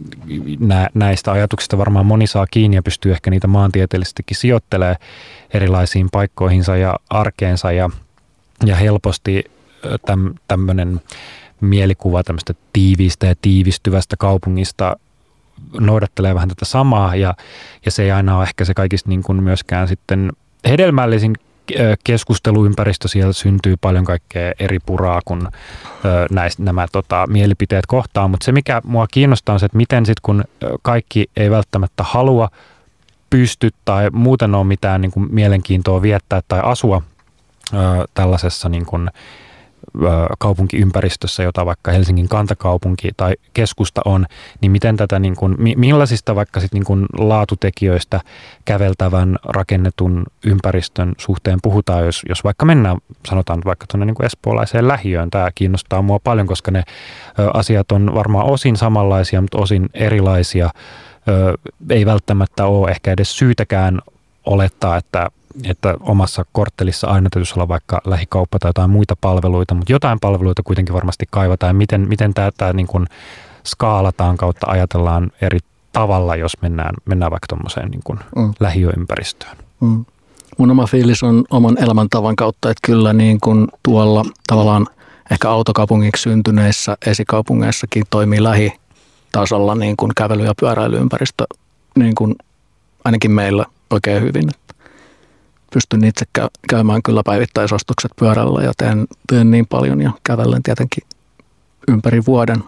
Näistä ajatuksista varmaan moni saa kiinni ja pystyy ehkä niitä maantieteellisestikin sijoittelemaan erilaisiin paikkoihinsa ja arkeensa, ja helposti tämmöinen mielikuva tämmöistä tiiviistä ja tiivistyvästä kaupungista noudattelee vähän tätä samaa, ja se ei aina ole ehkä se kaikista niin kuin myöskään sitten hedelmällisin keskusteluympäristö. Siellä syntyy paljon kaikkea eri puraa, kun nämä mielipiteet kohtaa, mutta se mikä mua kiinnostaa on se, että miten sitten kun kaikki ei välttämättä halua, pysty tai muuten ole mitään niin kuin mielenkiintoa viettää tai asua tällaisessa niin kuin kaupunkiympäristössä, jota vaikka Helsingin kantakaupunki tai keskusta on, niin miten tätä niin kuin, millaisista vaikka sit niin kuin laatutekijöistä käveltävän rakennetun ympäristön suhteen puhutaan, jos vaikka mennään, sanotaan vaikka tuonne niin kuin espoolaiseen lähiöön. Tämä kiinnostaa mua paljon, koska ne asiat on varmaan osin samanlaisia, mutta osin erilaisia. Ei välttämättä ole ehkä edes syytäkään olettaa, että omassa korttelissa aina täytyisi olla vaikka lähikauppa tai jotain muita palveluita, mutta jotain palveluita kuitenkin varmasti kaivataan. Miten tämä niin kuin skaalataan kautta ajatellaan eri tavalla, jos mennään vaikka tuommoiseen niin kuin lähiöympäristöön. Mun oma fiilis on oman elämäntavan kautta, että kyllä niin kuin tuolla tavallaan ehkä autokaupungiksi syntyneissä esikaupungeissakin toimii lähitasolla niin kuin kävely- ja pyöräilyympäristö niin kuin ainakin meillä oikein hyvin. Pystyn itse käymään kyllä päivittäisostokset pyörällä ja teen niin paljon ja kävellen tietenkin ympäri vuoden.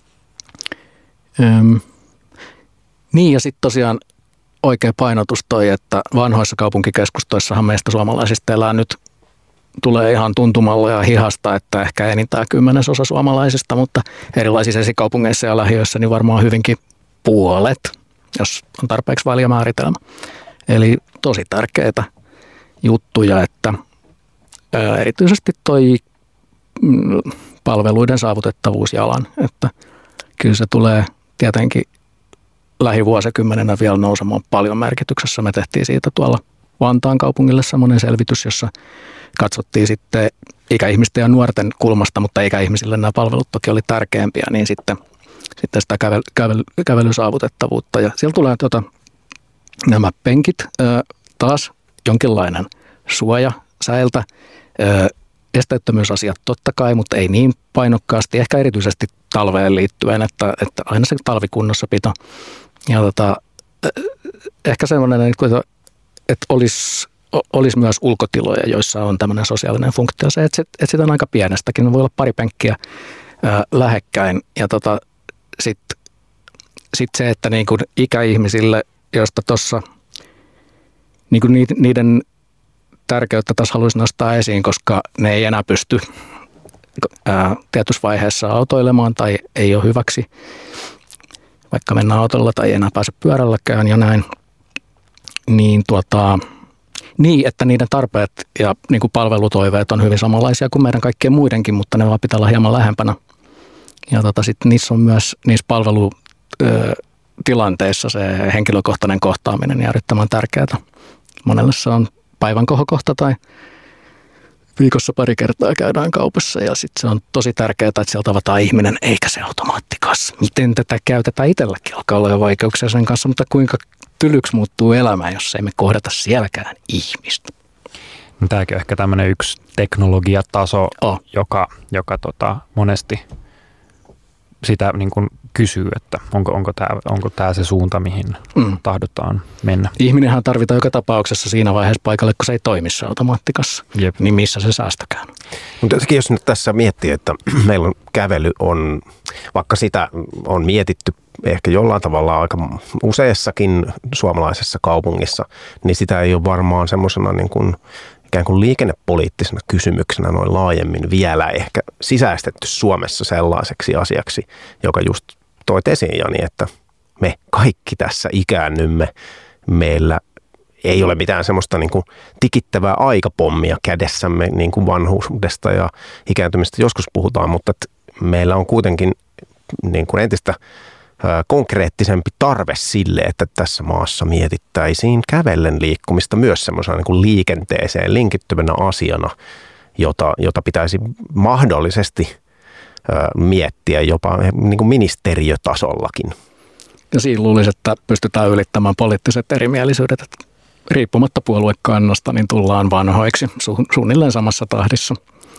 Niin ja sitten tosiaan oikea painotus toi, että vanhoissa kaupunkikeskustoissahan meistä suomalaisista elää nyt, tulee ihan tuntumalla ja hihasta, että ehkä enintään 10% suomalaisista, mutta erilaisissa esikaupungeissa ja lähiöissä niin varmaan hyvinkin puolet, jos on tarpeeksi väliä määritelmä. Eli tosi tärkeitä juttuja, että erityisesti toi palveluiden saavutettavuus jalan, että kyllä se tulee tietenkin lähivuosikymmenenä vielä nousemaan paljon merkityksessä. Me tehtiin siitä tuolla Vantaan kaupungille semmoinen selvitys, jossa katsottiin sitten ikäihmisten ja nuorten kulmasta, mutta ikäihmisille nämä palvelut toki oli tärkeämpiä, niin sitten sitä kävelysaavutettavuutta. Ja siellä tulee nämä penkit, taas jonkinlainen suoja säiltä, esteettömyysasiat totta kai, mutta ei niin painokkaasti, ehkä erityisesti talveen liittyen, että aina se talvikunnossapito. Ja ehkä semmoinen, että olisi myös ulkotiloja, joissa on tämmöinen sosiaalinen funktio. Se, että sitä on aika pienestäkin. Voi olla pari penkkiä lähekkäin. Ja sitten se, että niin kuin ikäihmisille, joista tuossa niin kuin niiden tärkeyttä tässä haluaisin nostaa esiin, koska ne ei enää pysty tietyssä vaiheessa autoilemaan tai ei ole hyväksi, vaikka mennään autolla tai ei enää pääse pyörälläkään ja näin, niin, niin että niiden tarpeet ja niin kuin palvelutoiveet on hyvin samanlaisia kuin meidän kaikkien muidenkin, mutta ne vaan pitää olla hieman lähempänä. Ja sitten niissä on myös niissä palvelutilanteissa se henkilökohtainen kohtaaminen järjettömän tärkeää. Monelle se on päivän kohokohta tai viikossa pari kertaa käydään kaupassa ja sitten se on tosi tärkeää, että siellä tavataan ihminen eikä se automaattikassa. Miten tätä käytetään itselläkin? Alkaa olla jo vaikeuksia sen kanssa, mutta kuinka tylyksi muuttuu elämä, jos ei me kohdata sielläkään ihmistä? No, tämäkin on ehkä tämmöinen yksi teknologiataso, joka monesti sitä niin kuin kysyy, että onko tämä se suunta, mihin tahdotaan mennä. Ihminenhän tarvitaan joka tapauksessa siinä vaiheessa paikalle, kun se ei toimi se automaattikassa. Jep. Niin missä se säästökään? Mutta jos nyt tässä miettii, että meillä on kävely on, vaikka sitä on mietitty ehkä jollain tavalla aika useassakin suomalaisessa kaupungissa, niin sitä ei ole varmaan semmoisena niin kuin ikään kuin liikennepoliittisena kysymyksenä noin laajemmin vielä ehkä sisäistetty Suomessa sellaiseksi asiaksi, joka just toit esiin, Jani, että me kaikki tässä ikäännymme. Meillä ei ole mitään semmoista niin kuin tikittävää aikapommia kädessämme niin kuin vanhuudesta ja ikääntymistä joskus puhutaan, mutta meillä on kuitenkin niin kuin entistä konkreettisempi tarve sille, että tässä maassa mietittäisiin kävellen liikkumista myös semmoisena niin kuin liikenteeseen linkittyvänä asiana, jota pitäisi mahdollisesti miettiä jopa niin kuin ministeriötasollakin. Ja siinä luulisi, että pystytään ylittämään poliittiset erimielisyydet, että riippumatta puoluekannasta niin tullaan vanhoiksi suunnilleen samassa tahdissa.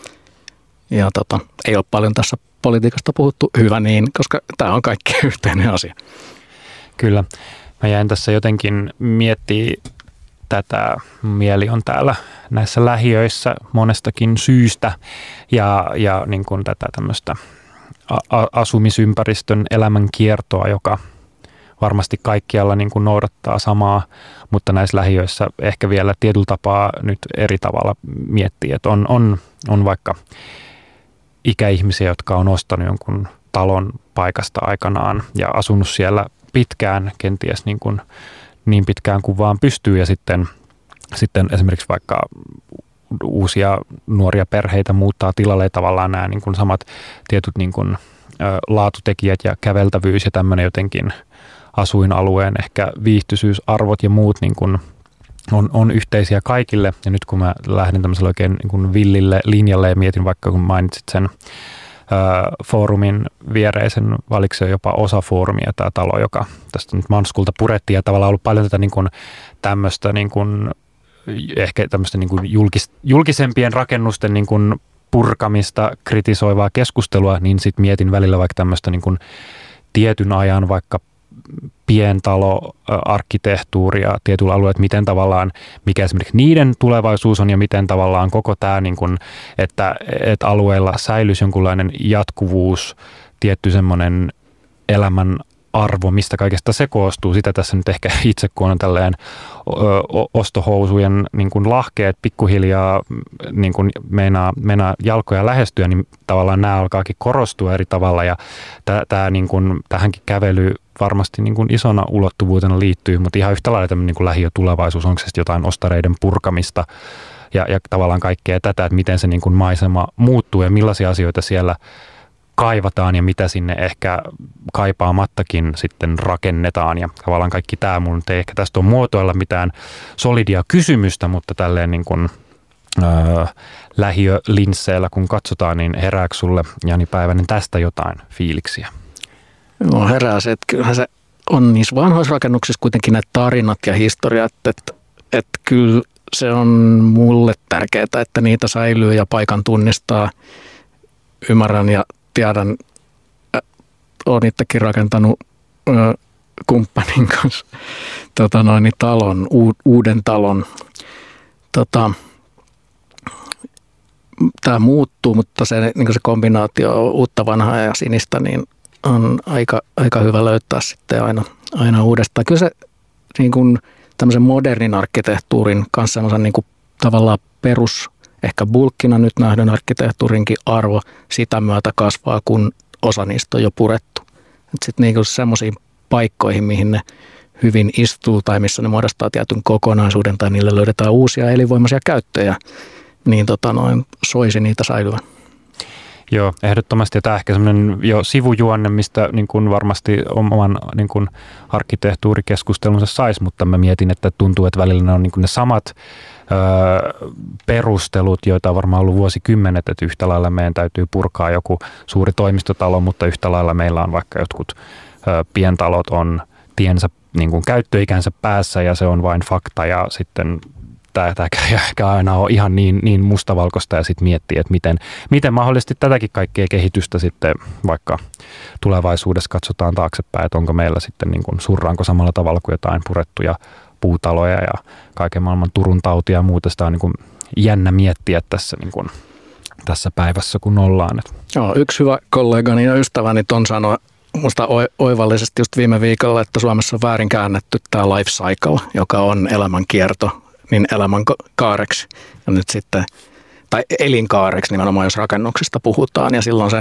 Ja ei ole paljon tässä politiikasta puhuttu, hyvä niin, koska tämä on kaikki yhteinen asia. Kyllä. Mä jäin tässä jotenkin miettimään tätä. Mieli on täällä näissä lähiöissä monestakin syystä ja niin kuin tätä tämmöistä asumisympäristön elämänkiertoa, joka varmasti kaikkialla niin kuin noudattaa samaa, mutta näissä lähiöissä ehkä vielä tietyllä tapaa nyt eri tavalla miettii, että on vaikka ikäihmisiä, jotka on ostanut jonkun talon paikasta aikanaan ja asunut siellä pitkään, kenties niin pitkään kuin vaan pystyy ja sitten esimerkiksi vaikka uusia nuoria perheitä muuttaa tilalle tavallaan nämä niin kuin samat tietyt niin kuin laatutekijät ja käveltävyys ja tämmöinen jotenkin asuinalueen ehkä viihtyisyysarvot ja muut niin kuin on yhteisiä kaikille. Ja nyt kun mä lähden tämmöiselle oikein niin kuin villille linjalle ja mietin vaikka kun mainitsit sen foorumin viereisen, valiko se jopa osa foorumia tämä talo, joka tästä nyt Manskulta purettiin ja tavallaan ollut paljon tätä niin kuin tämmöistä niin kuin, ehkä tämmöistä niin kuin julkisempien rakennusten niin kuin purkamista, kritisoivaa keskustelua, niin sitten mietin välillä vaikka tämmöistä niin kuin tietyn ajan vaikka pientaloarkkitehtuuria tietyllä alueella, että miten tavallaan, mikä esimerkiksi niiden tulevaisuus on ja miten tavallaan koko tämä, niin kuin, että alueella säilyisi jonkunlainen jatkuvuus, tietty semmoinen elämän arvo, mistä kaikesta se koostuu. Sitä tässä nyt ehkä itse, kun on tälleen ostohousujen niin kuin lahkeet pikkuhiljaa niin kuin meinaa jalkoja lähestyä, niin tavallaan nämä alkaakin korostua eri tavalla ja tämä niin kuin, tähänkin kävely varmasti niin kuin isona ulottuvuutena liittyy, mutta ihan yhtä lailla tämmöinen niin kuin lähiötulevaisuus, onko se jotain ostareiden purkamista ja tavallaan kaikkea tätä, että miten se niin kuin maisema muuttuu ja millaisia asioita siellä kaivataan ja mitä sinne ehkä kaipaamattakin sitten rakennetaan ja tavallaan kaikki tämä, mun ei ehkä tästä ole muotoilla mitään solidia kysymystä, mutta tälleen niin kuin lähiölinsseillä kun katsotaan, niin herääkö sulle, Jani Päivänen, tästä jotain fiiliksiä? Joo, herää se, että kyllähän se on niissä vanhoissa rakennuksissa kuitenkin nämä tarinat ja historiat, että kyllä se on mulle tärkeää, että niitä säilyy ja paikan tunnistaa. Ymmärrän ja tiedän, olen itsekin rakentanut kumppanin kanssa talon, uuden talon. Tämä muuttuu, mutta se, niin se kombinaatio uutta, vanhaa ja sinistä niin on aika hyvä löytää sitten aina uudestaan. Kyllä se niin kuin tämmöisen modernin arkkitehtuurin kanssa semmoisen niin kuin tavallaan perus, ehkä bulkkina nyt nähdyn arkkitehtuurinkin arvo sitä myötä kasvaa, kun osa niistä on jo purettu. Sitten niin semmoisiin paikkoihin, mihin ne hyvin istuu tai missä ne muodostaa tietyn kokonaisuuden tai niille löydetään uusia elinvoimaisia käyttöjä, niin soisi niitä säilyvän. Joo, ehdottomasti. Ja tämä ehkä semmoinen jo sivujuonne, mistä niin kuin varmasti oman niin kuin arkkitehtuurikeskustelunsa saisi, mutta mä mietin, että tuntuu, että välillä ne on niin kuin ne samat perustelut, joita on varmaan ollut vuosikymmenet, että yhtä lailla meidän täytyy purkaa joku suuri toimistotalo, mutta yhtä lailla meillä on vaikka jotkut pientalot on tiensä niin kuin käyttöikänsä päässä ja se on vain fakta ja sitten tämä ehkä aina on ihan niin mustavalkoista ja sitten miettii, että miten mahdollisesti tätäkin kaikkea kehitystä sitten vaikka tulevaisuudessa katsotaan taaksepäin, että onko meillä sitten niin kuin surraanko samalla tavalla kuin jotain purettuja puutaloja ja kaiken maailman Turun tautia ja muuta. Sitä on niin kuin jännä miettiä tässä, niin kuin, tässä päivässä, kun ollaan. Joo, yksi hyvä kollegani ja ystäväni ton sanoi musta oivallisesti just viime viikolla, että Suomessa on väärin käännetty tämä life cycle, joka on elämänkierto, niin elämänkaareksi ja nyt sitten, tai elinkaareksi nimenomaan, jos rakennuksista puhutaan ja silloin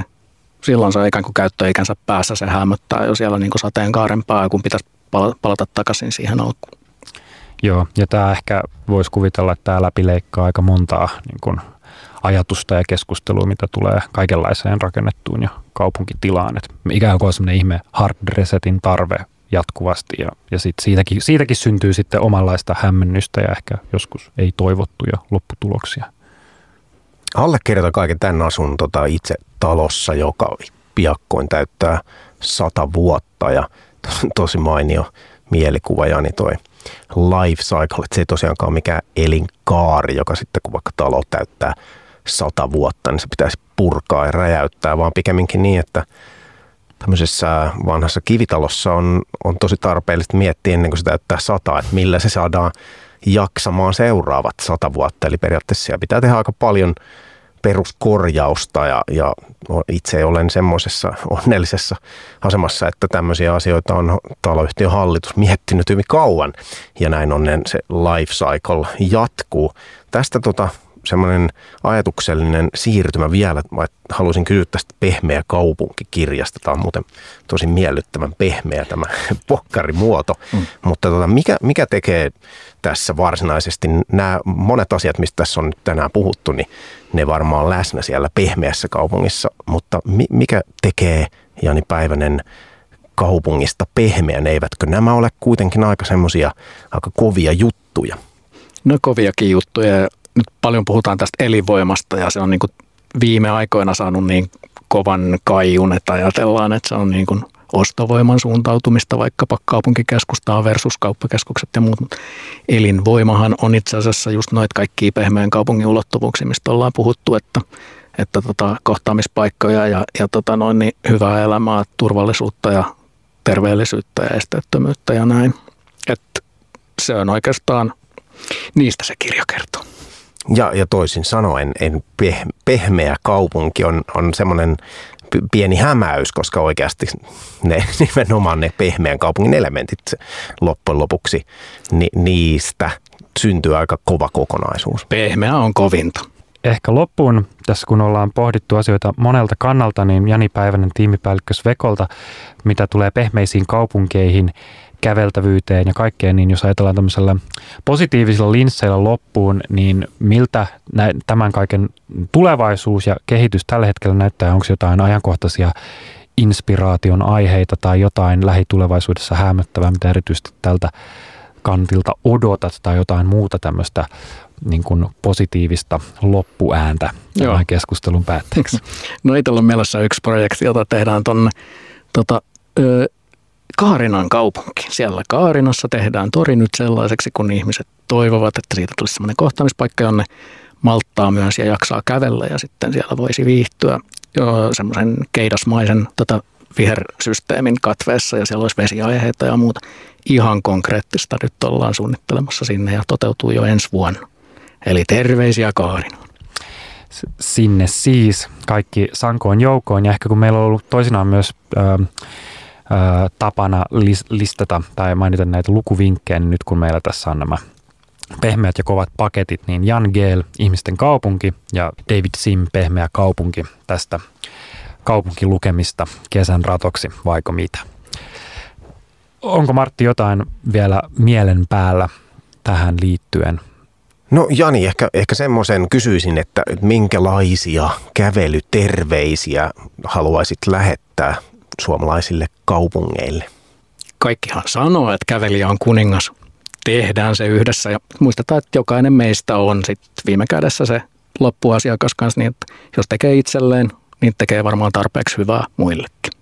se ikään kuin käyttöikänsä päässä se hämöttää jo siellä niin kuin sateenkaaren pää, kun pitäisi palata takaisin siihen alkuun. Joo, ja tämä ehkä voisi kuvitella, että tämä läpileikkaa aika montaa niin kuin ajatusta ja keskustelua, mitä tulee kaikenlaiseen rakennettuun ja kaupunkitilaan. Et ikään kuin on semmoinen ihme hard resetin tarve jatkuvasti ja siitäkin syntyy sitten omanlaista hämmennystä ja ehkä joskus ei toivottuja lopputuloksia. Allekirjoitan kaiken tämän asun itse talossa, joka piakkoin täyttää 100 vuotta ja tosi mainio mielikuva, Jani, toi life cycle, että se ei tosiaankaan ole mikään elinkaari, joka sitten kun vaikka talo täyttää 100 vuotta, niin se pitäisi purkaa ja räjäyttää, vaan pikemminkin niin, että tämmöisessä vanhassa kivitalossa on tosi tarpeellista miettiä ennen kuin se täyttää 100, että millä se saadaan jaksamaan seuraavat 100 vuotta. Eli periaatteessa siellä pitää tehdä aika paljon peruskorjausta ja itse olen semmoisessa onnellisessa asemassa, että tämmöisiä asioita on taloyhtiön hallitus miettinyt hyvin kauan ja näin onnen se life cycle jatkuu. Tästä semmoinen ajatuksellinen siirtymä vielä, haluaisin kysyä tästä Pehmeä kaupunkikirjasta. Tämä on muuten tosi miellyttävän pehmeä tämä pokkarimuoto, mutta mikä tekee tässä varsinaisesti nämä monet asiat, mistä tässä on nyt tänään puhuttu, niin ne varmaan läsnä siellä pehmeässä kaupungissa, mutta mikä tekee, Jani Päivänen, kaupungista pehmeän? Eivätkö nämä ole kuitenkin aika semmoisia aika kovia juttuja? No koviakin juttuja. Nyt paljon puhutaan tästä elinvoimasta ja se on niin kuin viime aikoina saanut niin kovan kaiun, että ajatellaan, että se on niin kuin ostovoiman suuntautumista vaikkapa kaupunkikeskustaan versus kauppakeskukset ja muut. Elinvoimahan on itse asiassa just noita kaikkia pehmeän kaupungin ulottuvuuksia, mistä ollaan puhuttu, että kohtaamispaikkoja ja niin hyvää elämää, turvallisuutta ja terveellisyyttä ja esteettömyyttä ja näin. Että se on oikeastaan, niistä se kirja kertoo. Ja toisin sanoen, pehmeä kaupunki on semmoinen pieni hämäys, koska oikeasti nimenomaan ne pehmeän kaupungin elementit loppujen lopuksi, niistä syntyy aika kova kokonaisuus. Pehmeä on kovinta. Ehkä loppuun, tässä kun ollaan pohdittu asioita monelta kannalta, niin Jani Päivänen tiimipäällikkö Svekolta, mitä tulee pehmeisiin kaupunkeihin, käveltävyyteen ja kaikkeen, niin jos ajatellaan tämmöisellä positiivisilla linsseillä loppuun, niin miltä tämän kaiken tulevaisuus ja kehitys tällä hetkellä näyttää? Onko jotain ajankohtaisia inspiraation aiheita tai jotain lähitulevaisuudessa häämöttävää, mitä erityisesti tältä kantilta odotat tai jotain muuta tämmöistä niin kuin positiivista loppuääntä tämän keskustelun päätteeksi? No itsellä on mielessä yksi projekti, jota tehdään tuonne Kaarinan kaupunki. Siellä Kaarinassa tehdään tori nyt sellaiseksi, kun ihmiset toivovat, että siitä tulisi sellainen kohtaamispaikka, jonne malttaa myös ja jaksaa kävellä ja sitten siellä voisi viihtyä semmoisen keidasmaisen vihersysteemin katveessa ja siellä olisi vesiaiheita ja muuta. Ihan konkreettista nyt ollaan suunnittelemassa sinne ja toteutuu jo ensi vuonna. Eli terveisiä Kaarinaan. Sinne siis kaikki sankoon joukoon ja ehkä kun meillä on ollut toisinaan myös tapana listata tai mainita näitä lukuvinkkejä, niin nyt kun meillä tässä on nämä pehmeät ja kovat paketit, niin Jan Gehl, Ihmisten kaupunki ja David Sim, Pehmeä kaupunki tästä kaupunkilukemista kesän ratoksi, vaiko mitä? Onko Martti jotain vielä mielen päällä tähän liittyen? No Jani, ehkä semmoisen kysyisin, että minkälaisia kävelyterveisiä haluaisit lähettää suomalaisille kaupungeille? Kaikkihan sanoo, että kävelijä on kuningas. Tehdään se yhdessä ja muistetaan, että jokainen meistä on sitten viime kädessä se loppuasiakas kanssa, niin että jos tekee itselleen, niin tekee varmaan tarpeeksi hyvää muillekin.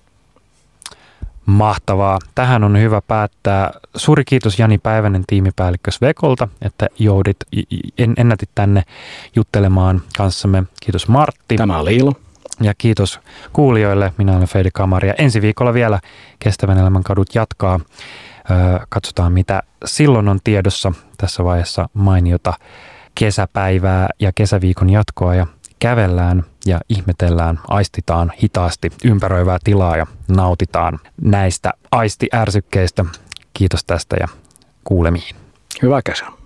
Mahtavaa. Tähän on hyvä päättää. Suuri kiitos Jani Päivänen tiimipäällikkö Svekolta, että ennätit tänne juttelemaan kanssamme. Kiitos Martti. Tämä oli ilo. Ja kiitos kuulijoille. Minä olen Feidi Kamari ja ensi viikolla vielä Kestävän elämän kadut jatkaa. Katsotaan mitä silloin on tiedossa. Tässä vaiheessa mainiota kesäpäivää ja kesäviikon jatkoa ja kävellään ja ihmetellään, aistitaan hitaasti ympäröivää tilaa ja nautitaan näistä aistiärsykkeistä. Kiitos tästä ja kuulemiin. Hyvää kesää.